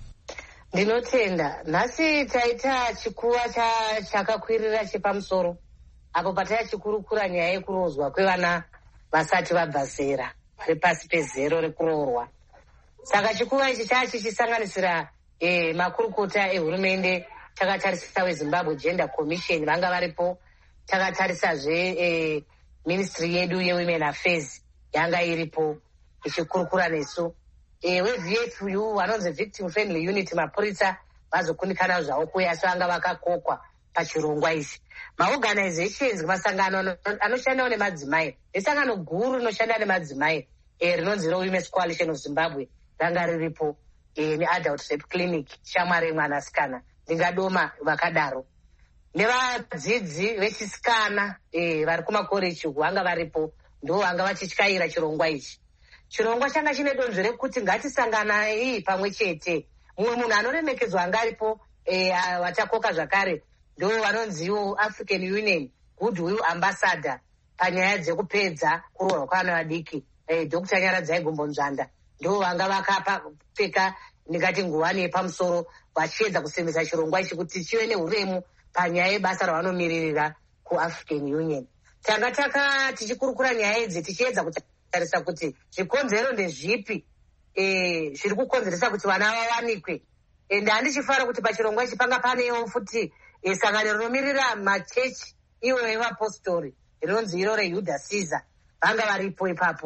Ndinotenda nhasi taita chikuva chakakwirira chepamusoro apo pataya chikurukura nyaya yekurodzwa kwevana vasati vabva zera vari pasi pezero rekuroorwa. Saka chikuva ichi chachichisanganisira eh, makurukota ehurumende. Takatarisa weZimbabwe Gender Commission vanga varipo. Takatarisazve eh, ministry yedu yewomen affairs yanga iripo ichikurukura nesu. Eh, we-V F U vanonzi victim friendly unit mapurisa vazokundikana zvavo kuya asi vanga vakakokwa pachirongwa ichi. Maorganizations masangano anoshandawo nemadzimai nesangano guru rinoshanda nemadzimai eh, rinonzi Women's Coalition of Zimbabwe ranga riripo eh, neadult rape clinic shamwari mwanasikana ndingadoma vakadaro nevadzidzi vechisikana eh, vari kumakoreji vanga varipo ndo vanga vachityaira chirongwa ichi. Chirongwa changa chine donzvo rekuti ngatisanganai pamwe chete. Mumwe munhu anoremekedzwa anga aripo eh, vatakoka zvakare ndo vanonziwo African Union Goodwill Ambassador panyaya dzekupedza kuroorwa kwavana vadiki eh, Doctor Nyaradzai Gombonzvanda ndo vanga vakapfeka ndingati nguwani yepamusoro vachiedza kusimbisa chirongwa ichi kuti chive neuremu panyaya yebasa ravanomiririra kuAfrican Union. Tanga taka tichikurukura nyaya idzi tichiedza kutarisa kuti zvikonzero ndezvipi eh, zviri kukonzeresa kuti vana vawanikwe. Ende handichifara kuti pachirongwa ichi panga panewo futi eh, sangano rinomirira machechi iwo evapostori rinonzi iro reYuda Caesar vanga varipo ipapo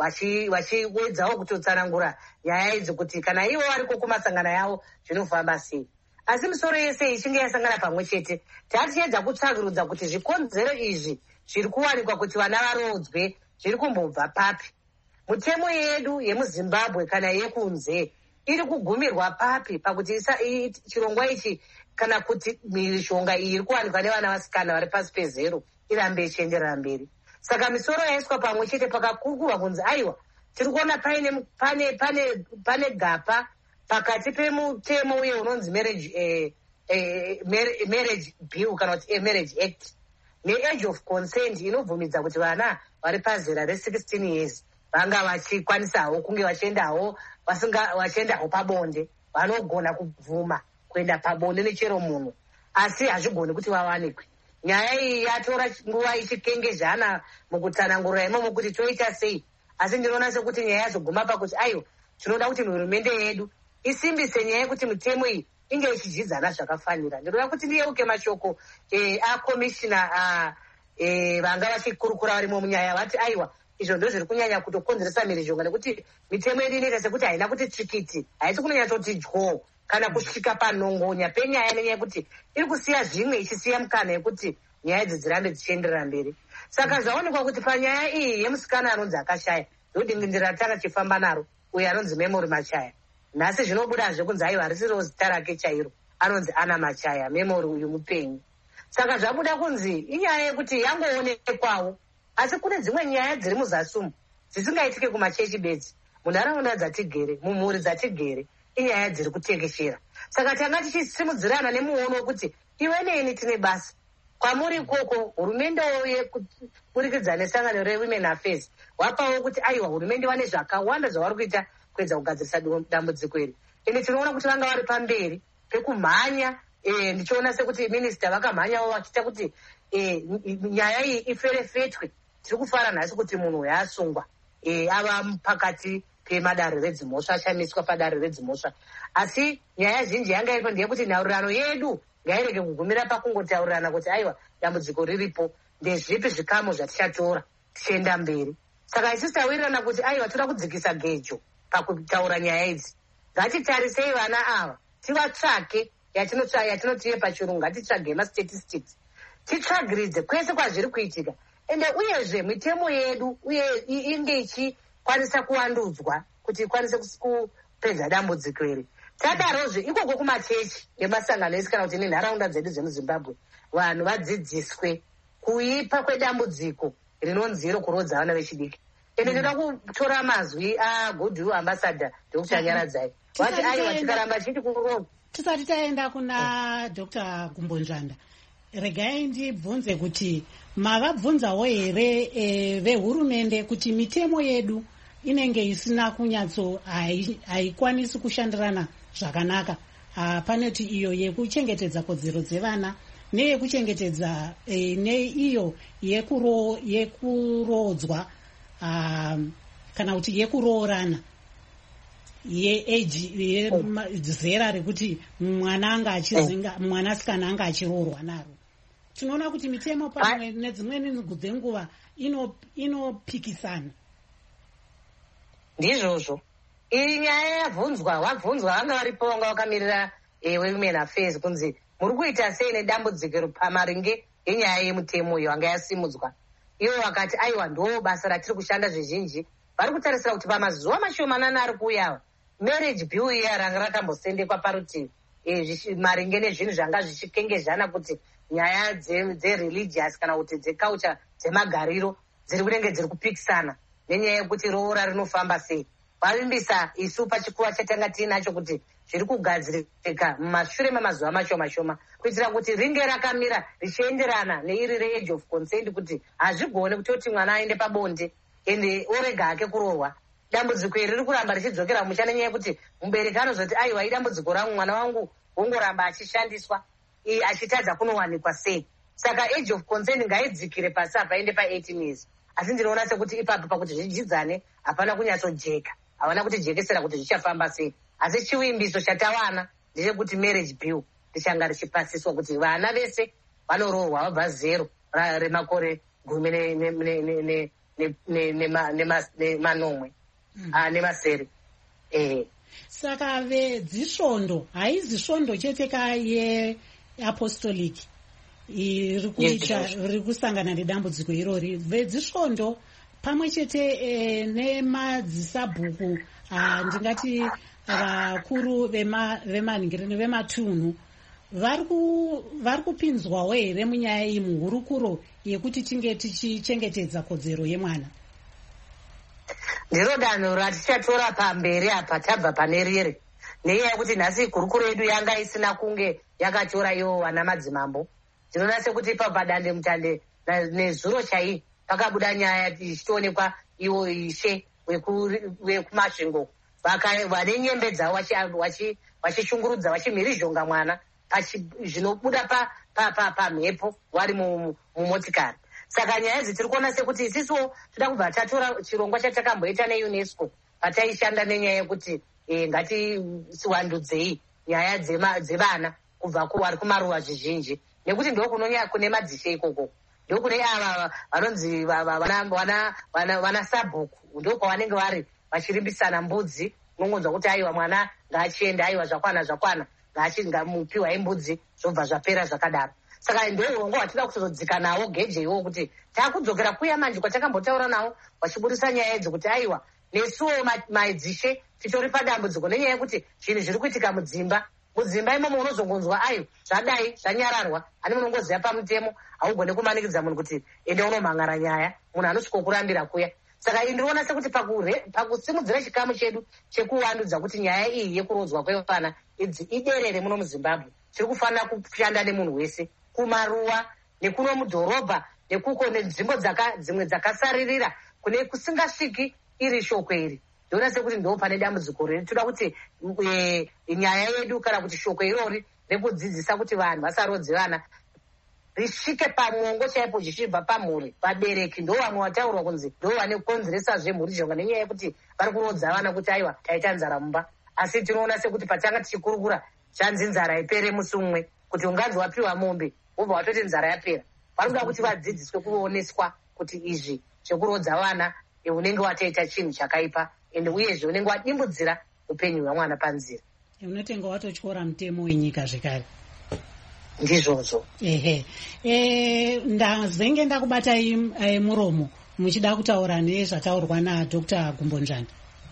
vachiwedzawo kutotsanangura nyaya idzi kuti kana ivo variko kumasangano yavo zvinofamba sei. Asi misoro yese ichinge yasangana pamwe chete, tatiedza kutsvagurudza kuti zvikonzero izvi zviri kuwanikwa kuti vana varodzwe zviri kumbobva papi. Mitemo yedu yemuZimbabwe kana yekunze iri kugumirwa papi pakuti chirongwa ichi kana kuti mishonga iyi iri kuwanikwa nevana vasikana vari pasi pezero irambe ichienderera mberi. Saka misoro yaiswa pamwe chete pakakurkurwa kunzi aiwa tiri kuona paine pane pane pane gapa pakati pemutemo uye unonzi marriage eh, eh, marriage bill kana kuti marriage act ne-age of consent inobvumidza kuti vana vari pazera re-sixteen years vanga vachikwanisawo kunge vachiendawo vasinga vachiendawo pabonde, vanogona kubvuma kuenda pabonde nechero munhu, asi hazvigoni kuti vawanikwe. Nyaya iyi yatora nguva ichikengezhana mukutsanangurira imomo kuti toita sei, asi ndinoona sekuti nyaya yazoguma pakuti aiwa tinoda kuti hurumende yedu isimbise nyaya yekuti mitemo iyi inge ichidyidzana zvakafanira. Ndinoda kuti ndiyeuke mashoko eh, akomishina ah, eh, vanga vachikurukura varimo munyaya vati aiwa izvo ndo zviri kunyanya kutokonzeresa mhirizhonga nekuti mitemo yedu inoita sekuti haina kuti tsikiti, haisi kunyanyatsoti dyo kana kusvika panhongonya penyaya nenyaya yekuti iri kusiya zvimwe ichisiya mukana yekuti nyaya idzi dzirambe dzichienderera mberi. Saka zvaonekwa kuti panyaya iyi yemusikana anonzi akashaya ndodingindira ratanga chifamba naro uyo anonzi Memory Machaya. Nhasi zvinobudazve kunzi aiwa risiriwo zita rake chairo, anonzi Ana Machaya, Memory uyu mupenyu. Saka zvabuda kunzi inyaya yekuti yangoonekwawo, asi kune dzimwe nyaya dziri muzasumu dzisingaitike kumachechi bedzi, munharaunda dzatigere, mumhuri dzatigere, inyaya dziri kutekeshera. Saka tanga tichisimudzirana nemuono wekuti iwe neni tine basa kwamuri ikoko. Hurumende yekuburikidza nesangano reWomen Affairs wapawo kuti aiwa hurumende vane zvakawanda zvavari kuita kuedza kugadzirisa dambudziko iri. Ende tinoona kuti vanga vari pamberi pekumhanya, eh, ndichiona sekuti minista vakamhanyawo vachiita kuti eh, nyaya iyi iferefetwe. Tiri kufara nhasi kuti munhu yaasungwa eh, ava pakati pemadare redzimhosva, achamiswa padare redzimhosva. Asi nyaya zhinji yanga iripo ndeyekuti nhaurirano yedu ngairege kugumira pakungotaurirana kuti aiwa dambudziko riripo, ndezvipi zvikamu zvatichatora tichienda mberi. Saka isusu tawirirana kuti aiwa toda kudzikisa gejo pakutaura nyaya idzi. Ngatitarisei vana ava tivatsvake, yatinotiye pachirungu ngatitsvage mastatistics, titsvagiridze kwese kwazviri kuitika. Ende uyezve mitemo yedu uye inge ichikwanisa kuvandudzwa kuti ikwanise kupedza dambudziko iri. Tadarozve ikoko kumachechi nemasangano esi kana kuti nenharaunda dzedu dzemuZimbabwe vanhu vadzidziswe kuipa kwedambudziko rinonzi iro kurodza vana vechidiki. Ende ndoda kutora mazwi aGoodwill Ambassador Doctor Nyaradzai vati aiwa tikaramba chiti kurodza. Tisati taenda kuna Doctor Kumbonjanda, regai ndibvunze kuti mavabvunzawo here e, vehurumende kuti mitemo yedu inenge isina kunyatso, haikwanisi kushandirana zvakanaka. Panoti iyo yekuchengetedza kodzero dzevana neyekuchengetedza e, neiyo yekuro, yekurodzwa um, kana kuti yekuroorana yeage yezera rekuti mwana anga achizinga mwana asikana anga achiroorwa naro. Tinoona kuti mitemo pamwe nedzimweni dzenguva inopikisana. Ndizvozvo iyi nyaya yabvunzwa, wabvunzwa vanga varipo vanga vakamirira weWomen Affairs kunzi muri kuita sei nedambudziko pamaringe yenyaya yemutemo iyo vanga yasimudzwa. Ivo vakati aiwa ndo basa ratiri kushanda zvizhinji. Vari kutarisira kuti pamazuva mashomanana ari kuuyawa marriage bill iya ranga rakambosendekwa parutivi e, maringe nezvinhu zvanga zvichikengezhana kuti nyaya dzereligious kana kuti dzeculture dzemagariro dziri kunenge dziri kupikisana nenyaya yekuti roora rinofamba sei. Vavimbisa isu pachikuva chatanga tiinacho kuti zviri kugadzirika mumashure memazuva mashoma shoma kuitira kuti ringe rakamira richienderana neiri re-age of consent kuti hazvigone kutoti mwana aende pabonde ende orega hake kuroorwa. Dambudziko iri riri kuramba richidzokera musha nenyaya yekuti mubereki anozoti aiwa idambudziko rangu mwana wangu wongoramba achishandiswa achitadza kunowanikwa sei. Saka age of consent ngaidzikire pasi apa ende pa-eighteen years. Asi ndinoona sekuti ipapo pakuti zvidyidzane hapana kunyatsojeka, havana kuti jekesera kuti zvichafamba sei. Asi chivimbiso chatawana ndechekuti marriage bill richanga richipasiswa kuti vana vese vanoroorwa vabva zero remakore gumi nemanomwe nemasere. Eh. Saka vedzisvondo haizi svondo chete ka yeapostolic iri kuita iri kusangana nedambudziko irori. Vedzisvondo pamwe chete e, nemadzisabhuku ndingati vakuru vemanhingiriro vematunhu vari kupinzwawo here munyaya iyi muhurukuro yekuti tinge tichichengetedza kodzero yemwana? Ndiro danho ratichatora pamberi apa tabva pane riri, nenyaya yekuti nhasi gurukuro yedu yanga isina kunge yakatora ivo vana madzimambo. Ndinoona sekuti ipa padande mutande nezuro chai pakabuda nyaya ichitoonekwa ivo ishe vekumasvingo vane nyembe dzavo vachishungurudza vachimhirizhonga mwana zvinobuda pamhepo vari mumotikari. Saka nyaya idzi tiri kuona sekuti isiso toda kubva tatora chirongwa chatakamboita neunesco pataishanda nenyaya yekuti ngatiwandudzei nyaya dzevana kubva kuvari kumaruva zvizhinji, nekuti ndokunonya kune madzishe ikoko, ndokune ava vanonzi vana sabhuku, ndokwavanenge vari vachirimbisana mbudzi. Unongonzwa kuti aiwa mwana ngaachienda, aiwa zvakwana zvakwana ngamupiwa imbudzi, zvobva zvapera zvakadaro. Saka ndourongwa hwatida kutozodzika nawo geje iwo kuti takudzokera kuya manje kwatakambotaura nawo vachiburisa nyaya idzi kuti aiwa nesuwo madzishe titori padambudziko nenyaya yekuti zvinhu zviri kuitika mudzimba mudzimba imomo unozongonzwa ayo zvadai zvanyararwa, ani munongoziva pamutemo haugone kumanikidza munhu kuti ende unomhangara nyaya, munhu anosvikokurambira kuya. Saka ndinoona sekuti pakusimudzira chikamu chedu chekuwandudza kuti nyaya iyi yekurodzwa kwevana idzi iderere muno muZimbabwe, tiri kufanira kushanda nemunhu wese, kumaruwa nekuno mudhorobha nekuko nenzvimbo dzimwe dzakasaririra kune kusingasviki iri shoko iri. Ndinoona sekuti ndo pane dambudziko riri. Toda kuti nyaya yedu kana kuti shoko irori rekudzidzisa kuti vanhu vasarodze vana risvike pamongo chaipo zvichibva pamhuri. Vabereki ndo vamwe vataurwa kunzi ndo vane kukonzeresa zvemhurizhonga nenyaya yekuti vari kurodza vana kuti aiwa taita nzara mumba. Asi tinoona sekuti patanga tichikurukura zvanzi nzara ipere musi umwe, kuti unganzi wapiwa mombe wobva watoti nzara yapera. Vari kuda kuti vadzidziswe kuoneswa kuti izvi zvekurodza vana unenge wataita chinhu chakaipa ende uyezve unenge wadimbudzira upenyu hwemwana panzira. Unotenga watotyora mutemo wenyika zvekare. Ndizvozvo. Ehe. E, ndazenge ndakubatai e, muromo muchida kutaura nezvataurwa naDr Gumbonjani.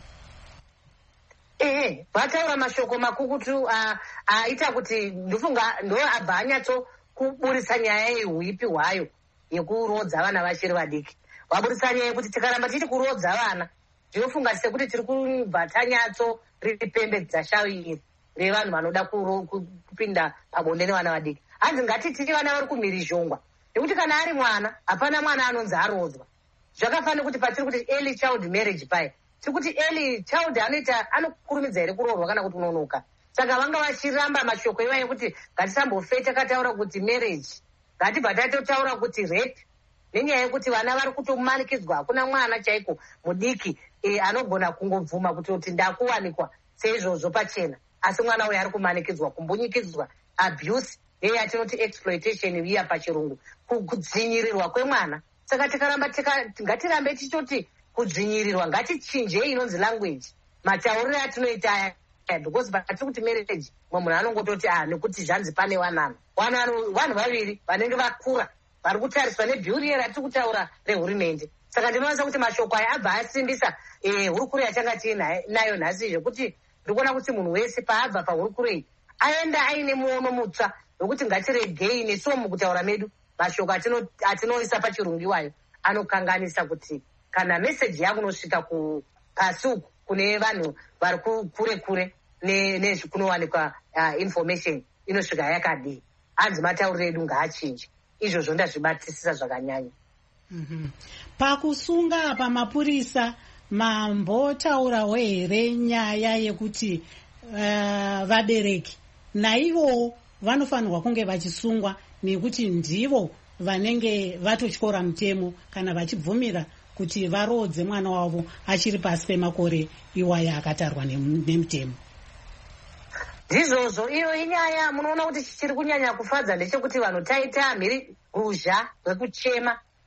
Ehe, vataura mashoko makukutu aita kuti ndofunga ndo abva anyatso kuburisa nyaya yehuipi hwayo yekurodza vana vachiri vadiki. Waburisa nyaya yekuti tikaramba titi kurodza vana ndinofunga sekuti tiri kubva tanyatso ripembedza shawiri revanhu vanoda kupinda pabonde nevana vadiki. Hanzi ngatitiri vana vari kumhirizhongwa, nekuti kana ari mwana hapana mwana anonzi arodzwa. Zvakafanira kuti patiri kuti early child marriage paya tiri kuti early child anoita anokurumidza here kuroorwa kana kuti unonoka. Saka vanga vachiramba mashoko iwayo kuti ngatisambofe takataura kuti marriage, ngatibva tatotaura kuti rape, nenyaya yekuti vana vari kutomanikidzwa. Hakuna mwana chaiko mudiki e, anogona kungobvuma kuti ndakuwanikwa seizvozvo pachena, asi mwana uyo ari kumanikidzwa, kumbunyikidzwa, abuse yeye yatinoti exploitation iya pachirungu, kudzinyirirwa kwemwana. Saka tikaramba ngatirambe tichoti kudzvinyirirwa, ngatichinjei inonzi language, matauriro atinoita aya, because patiri kuti marriage mwe munhu anongototi ah nekuti zvanzi pane wanano wanano vanhu vaviri vanenge vakura vari kutariswa nebhiuri yera tiri kutaura rehurumende. Saka ndinowanza kuti mashoko aya abva asimbisa hurukuro yatanga tiinayo nhasi zvekuti ndiri kuona kuti munhu wese paabva pahurukuro iyi aenda aine muono mutsva wekuti ngatiregei nesuwo mukutaura medu mashoko atinoisa pachirungu iwayo anokanganisa kuti kana meseji yakunosvika pasi uku kune vanhu vari kure kure nezvikunowanikwa information inosvika yakadii. Hanzi matauriro edu ngaachinje. Izvozvo ndazvibatisisa zvakanyanya. Pakusunga pamapurisa mambotaurawo here nyaya yekuti vabereki naivo vanofanirwa kunge vachisungwa, nekuti ndivo vanenge vatotyora mutemo kana vachibvumira kuti varodze mwana wavo achiri pasi pemakore iwaya akatarwa nemutemo. Ndizvozvo, iyo inyaya munoona kuti chiri kunyanya kufadza ndechekuti vanhu taita mhiri ruzha rwekuchema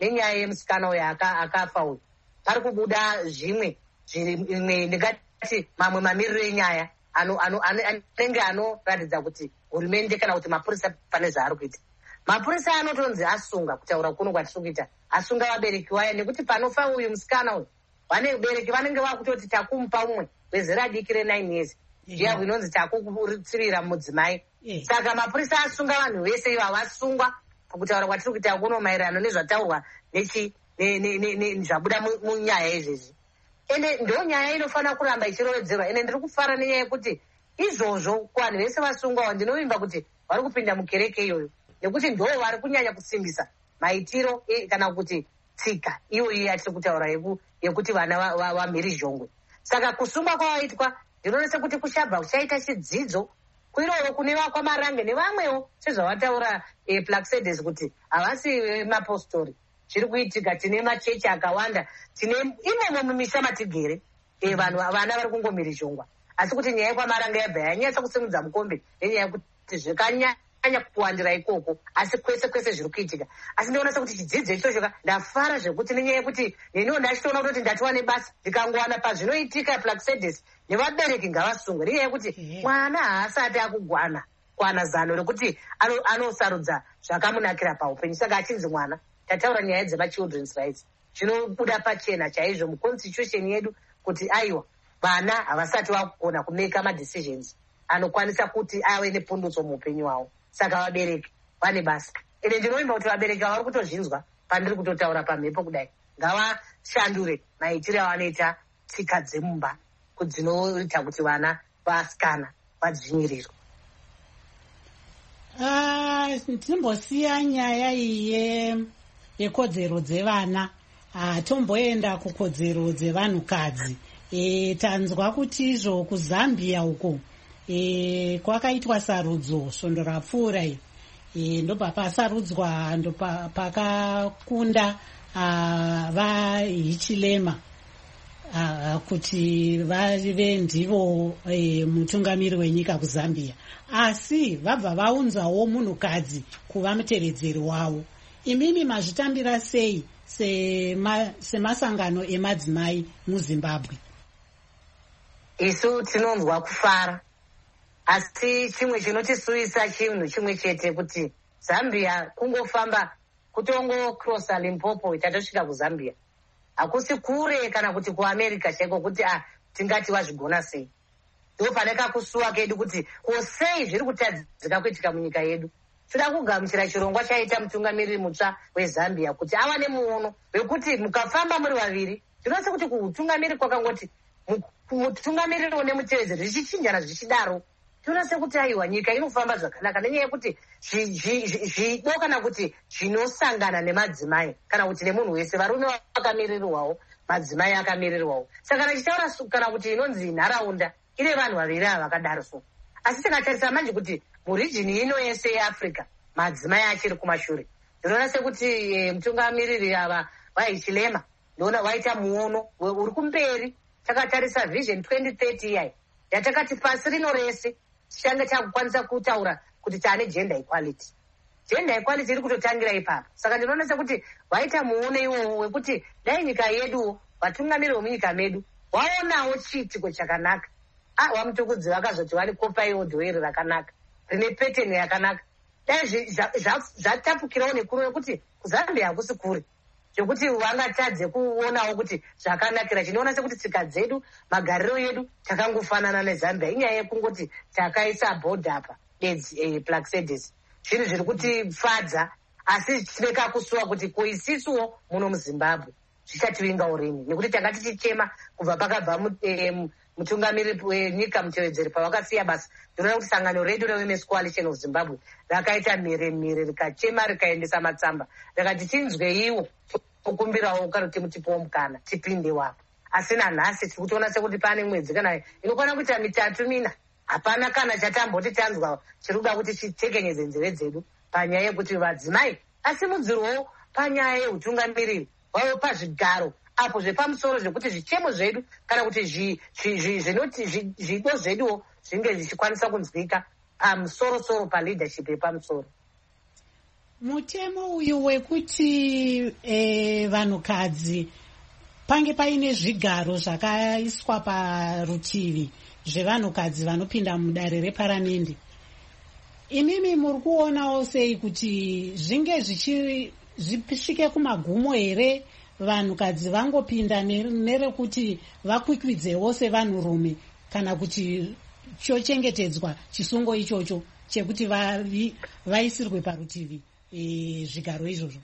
nenyaya yemusikana uyo akafa uyu. Pari kubuda zvimwe zvimwe ndingati mamwe mamiriro enyaya anenge anoratidza kuti hurumende kana kuti mapurisa pane zvaari kuita. Mapurisa anotonzi asunga, kutaura kuno kwatiri kuita, asunga vabereki vaya, nekuti panofa uyu musikana uyu vane bereki vanenge vakutoti takumupa umwe wezera diki renine years ndiya inonzi takutsivira mudzimai. Saka mapurisa asunga vanhu vese iva vasungwa kutaura kwatiri kuita kuno maererano nezvataurwa zvabuda munyaya izvezvi. Ende ndo nyaya inofanira kuramba ichirovedzerwa. Ende ndiri kufara nenyaya yekuti izvozvo kuvanhu vese vasungwa ndinovimba kuti vari kupinda mukereke iyoyo, nekuti ndo vari kunyanya kusimbisa maitiro kana kuti tsika iyoyi yatiri kutaura yekuti vana vamhirizhongwe. Saka kusungwa kwavaitwa ndinoona sekuti kuchabva kuchaita chidzidzo kuiroro kune vakwaMarange nevamwewo sezvavataura Plaxides kuti havasi mapostori. Zviri kuitika, tine machechi akawanda, tine imomo mumisha matigere vanhu vana vari kungomhirizhongwa, asi kuti nyaya yeKwaMarange yabva yanyatsa kusimudza mukombe nenyaya yekuti zvikanyanya kuwandira ikoko, asi kwese kwese zviri kuitika. Asi ndinoona sekuti chidzidzo ichocho ndafara zvekuti nenyaya yekuti neniwo ndachitoona kutoti ndatiwa nebasa ndikangowana pazvinoitika Plaxides nevabereki ngavasungwe, nenyaya yekuti mwana haasati akugwana kwana zano rekuti anosarudza zvakamunakira paupenyu. Saka achinzi mwana, tataura nyaya dzemachildren's rights, zvinobuda pachena chaizvo muconstitution yedu kuti aiwa vana havasati vakugona kumeka madecisions anokwanisa kuti ave nepundutso muupenyu hwavo. Saka vabereki vane basa. Ende ndinovimba kuti vabereki vari kutozvinzwa pandiri kutotaura pamhepo kudai, ngavashandure maitiro avanoita tsika dzemumba dzinoita kuti vana vasikana vadzvinyirirwe. Timbosiya nyaya iyi yekodzero dzevana, tomboenda kukodzero dzevanhukadzi. E, tanzwa kuti izvo kuZambia uko e, kwakaitwa sarudzo svondo rapfuura iyi, e, ndobva pasarudzwa ndo pakakunda vaHichilema kuti vave ndivo e, mutungamiri wenyika kuZambia, asi vabva vaunzwawo munhukadzi kuva muteredzeri wavo. Imimi mazvitambira sei semasangano emadzimai muZimbabwe? Isu tinonzwa kufara, asi chimwe chinotisuisa chinhu chimwe chete, kuti Zambia kungofamba kutongokrosa Limpopo tatosvika kuZambia, hakusi kure kana kuti kuAmerica chaiko kuti ah tingati wazvigona sei. Ndo pane kakusuwa kedu kuti kosei zviri kutadzika kuitika munyika yedu. Toda kugamuchira chirongwa chaita mutungamiriri mutsva weZambia kuti ava nemuono wekuti mukafamba muri vaviri, ndinoona kuti kuutungamiriri kwakangoti mutungamiriri nemuteredzeri zvichichinjana zvichidaro, ndinoona sekuti aiwa nyika inofamba zvakanaka, nenyaya yekuti zvido kana kuti zvinosangana nemadzimai kana kuti nemunhu wese, varume vakamirirwawo, madzimai akamirirwawo. Saka nachitaura kana kuti inonzi nharaunda ine vanhu vaviri ava vakadaro so. Asi tikatarisa manje kuti murijini ino yese yeAfrica madzimai achiri kumashure, ndinoona sekuti e, mutungamiriri ava vaHichilema ndinoona waita muono uri kumberi. Takatarisa vision twenty thirty iyai yatakati pasi rino rese chichange chakukwanisa kutaura kuti taane gender equality. Gender equality iri kutotangira ipapo. Saka ndinoona sekuti waita muono iwowo wekuti dai nyika yedu vatungamiriri vemunyika medu waonawo chiitiko chakanaka, ah vamutukudzi vakazoti vari kopa iwo dhoiri rakanaka rine peteni yakanaka, dai zvatapukirawo nekuru nekuti kuZambia hakusi kure zvekuti vangatadze kuonawo kuti zvakanakira. Chinoona sekuti tsika dzedu magariro edu takangofanana neZambia, inyaya yekungoti takaisa bhodhi apa bedzi eh, Plaxides. Zvinhu zviri kutifadza, asi tine kakusuwa kuti kuisisuwo muno muZimbabwe zvichativingawo rini, nekuti tanga tichichema kubva pakabva eh, mutungamiriri wenyika mutevedzeri pavakasiya basa. Ndinoona kuti sangano redu reWomen's Coalition of Zimbabwe rakaita mhere mhere rikachema rikaendesa matsamba rakati tinzwe iwo kukumbirawo kana kuti mutipowo mukana tipinde wapo. Asi nanhasi tiri kutoona sekuti pane mwedzi kana inokwana kuita mitatu mina hapana kana chatamboti tanzwa chiri kuda kuti chitekenyedze nzeve dzedu panyaya yekuti vadzimai asimudzirwewo panyaya yeutungamiriri wavo pazvigaro apo zvepamusoro zvekuti zvichemo zvedu kana kuti zvinoti zvido zveduwo zvinge zvichikwanisa kunzwika pamusoro-soro paleadership yepamusoro. Mutemo uyu wekuti e, vanhukadzi pange paine zvigaro zvakaiswa parutivi zvevanhukadzi vanopinda mudare reparamende, imimi muri kuonawo sei kuti zvinge zvisvike kumagumo here vanhukadzi vangopinda nerekuti vakwikwidzewo sevanhurume, kana kuti chochengetedzwa chisungo ichocho chekuti vaisirwe parutivi e, zvigaro izvozvo?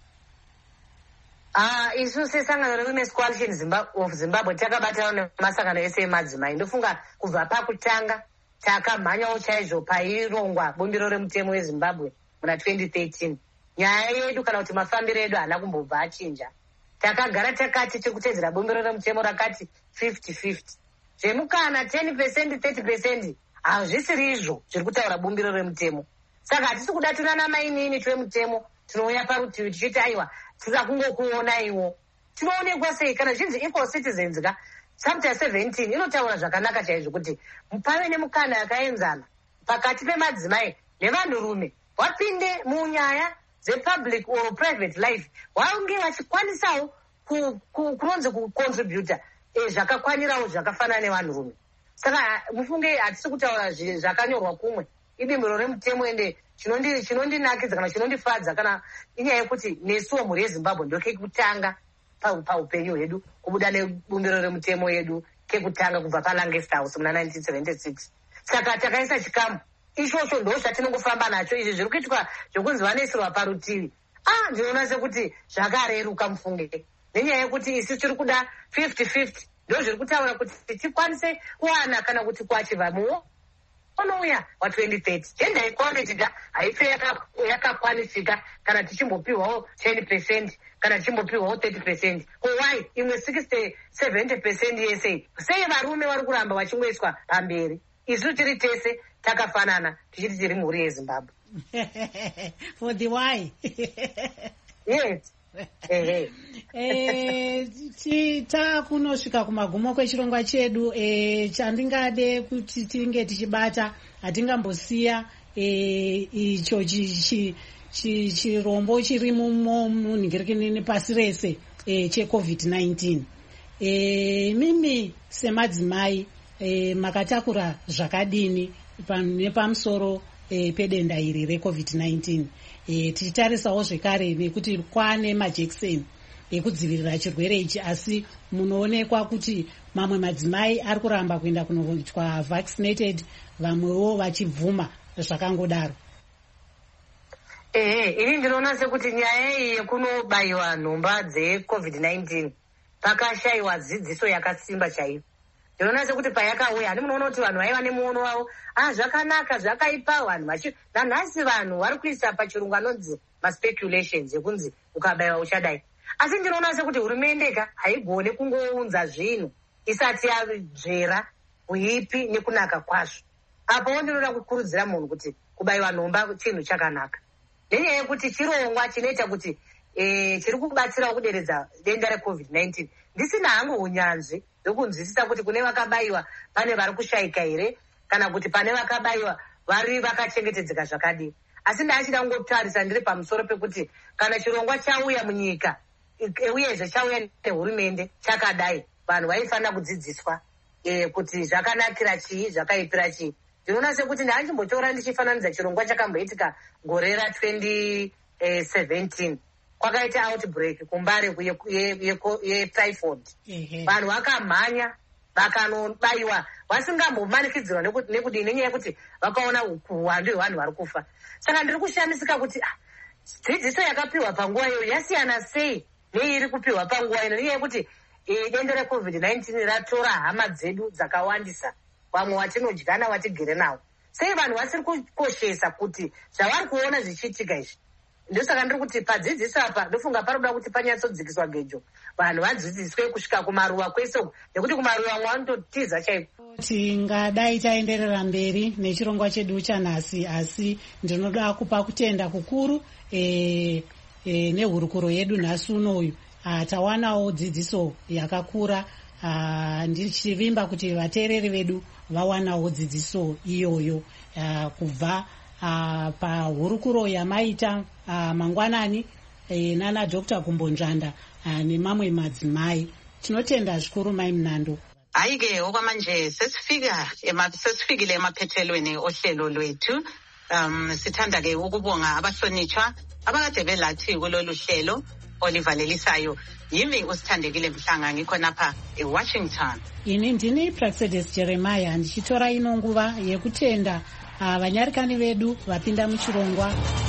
Ah, isu sesangano reWomen's Coalition of Zimbabwe takabatana nemasangano ese emadzimai. Ndofunga kubva pakutanga takamhanyawo chaizvo pairongwa bumbiro remutemo weZimbabwe muna twenty thirteen. Nyaya yedu kana kuti mafambiro edu haana kumbobva achinja. Takagara takati tikutedzera bumbiro remutemo rakati fifty fifty. Zvemukana ten percent thirty percent hazvisiri izvo zviri kutaura bumbiro remutemo. Saka hatisi kudaturana mainini twemutemo tinouya parutivi tichiti aiwa tira kungokuona iwo. Tinoonekwa sei kana zvinzi equal citizens ka chapter seventeen inotaura zvakanaka chaizvo kuti pave nemukana yakaenzana pakati pemadzimai nevanhurume wapinde munyaya dzepublic or private life vaunge vachikwanisawo kunonzi kucontributa zvakakwanirawo zvakafanana nevanhurume. Saka mufunge hatisi kutaura zvakanyorwa kumwe. Idimbiro remutemo ende chinondinakidza kana chinondifadza kana inyaya yekuti nesuwo mhuri yeZimbabwe ndokekutanga paupenyu hwedu kubuda nebumbiro remutemo yedu kekutanga kubva paLangest House muna nineteen seventy-six. Saka takaisa chikamu ichocho ndo zvatinongofamba nacho. Izvi zviri kuitwa zvokunzi vanoisirwa parutivi, ah ndinoona sekuti zvakareruka mufunge, nenyaya yekuti isi tiri kuda fifty fifty ndo zviri kutaura kuti tikwanise kuwana kana kuti kuachiva muwo onouya wa twenty thirty. Gender equality da haife yakakwanisika kana tichimbopiwawo ten percent kana tichimbopiwawo thirty percent. Why imwe sixty seventy percent yese sei varume vari kuramba vachimgoiswa pamberi? Isu tiri tese takafanana tichiti tiri mhuri yeZimbabwe. For the why? Yes. eh takunosvika kumagumo kwechirongwa chedu. eh chandingade kuti tinge tichibata, hatingambosiya eh icho chirombo chiri munhingirikini pasi rese eh checovid nineteen. eh mimi semadzimai eh makatakura zvakadini nepamusoro eh pedenda iri recovid nineteen? E, tichitarisawo zvekare nekuti kwane majekiseni ekudzivirira chirwere ichi, asi munoonekwa kuti mamwe madzimai ari kuramba kuenda kunoitwa vaccinated, vamwewo vachibvuma zvakangodaro. Ehe, ini ndinoona sekuti nyaya iyi yekunobayiwa nhomba dzecovid nineteen pakashayiwa dzidziso yakasimba chaiyo. Ndinoona sekuti payakauya handi munoona kuti vanhu vaiva nemuono wavo, ah zvakanaka zvakaipa vanhu vachi nanhasi vanhu vari kuisa pachirungu anonzi maspeculations ekunzi ukabayiwa uchadai. Asi ndinoona sekuti hurumende ka haigone kungounza zvinhu isati yadzvera uipi nekunaka kwazvo. Apo ndinoda kukurudzira munhu kuti kubayiwa nhomba chinhu chakanaka, nenyaya yekuti chirongwa chinoita kuti eh chiri kubatsira kuderedza denda recovid nineteen. Ndisina hangu unyanzvi ndokunzwisisa kuti kune vakabayiwa pane vari kushayika here kana kuti pane vakabayiwa vari vakachengetedzeka zvakadii. Asi ndachida kungotarisa ndiri pamusoro pekuti kana chirongwa chauya munyika uyezve chauya nehurumende chakadai, vanhu vaifanira kudzidziswa e, kuti zvakanakira chii zvakaipira chii. Ndinoona sekuti ndachimbotora ndichifananidza chirongwa chakamboitika gore ratwenty seventeen. Kwakaita outbreak kumbare yetyphoid. Vanhu vakamhanya vakanobayiwa vasingambomanikidzirwa nekudii, nenyaya yekuti vakaona uwandu hwevanhu vari kufa. Saka ndiri kushamisika kuti dzidziso yakapiwa panguva iyo yasiyana sei neiri kupiwa panguva ino, nenyaya yekuti denda recovid nineteen ratora hama dzedu dzakawandisa, vamwe watinodyana watigere nawo. Sei vanhu vasiri kukoshesa kuti zvavari kuona zvichiitika izvi? Ndosaka ndiri kuti padzidziso apa ndofunga paroda kuti panyatsodzikiswa gejo, vanhu vadzidziswe kusvika kumaruwa kwese uku, nekuti kumaruwa mwanototiza chaiko. Tingadai taenderera mberi nechirongwa chedu chanhasi, asi ndinoda kupa kutenda kukuru e, e, nehurukuro yedu nhasi unoyu. Tawanawo dzidziso yakakura, ndichivimba kuti vateereri vedu vawanawo dzidziso iyoyo kubva uh, pahurukuro yamaita uh, mangwanani eh, nana Doctor Kumbonjanda uh, nemamwe madzimai. Tinotenda zvikuru mai Mnando. Hayi-ke okwamanje sesifika sesifikile emaphethelweni ohlelo lwethu. Um sithanda-ke ukubonga abahlonitshwa abakade belathi kulolu hlelo olivalelisayo. Yimi uSithandekile Mhlanga ngikhonapha eWashington. Ini ndini Praxedes Jeremiah ndichitora ino nguva yekutenda uh, vanyarikani vedu vapinda muchirongwa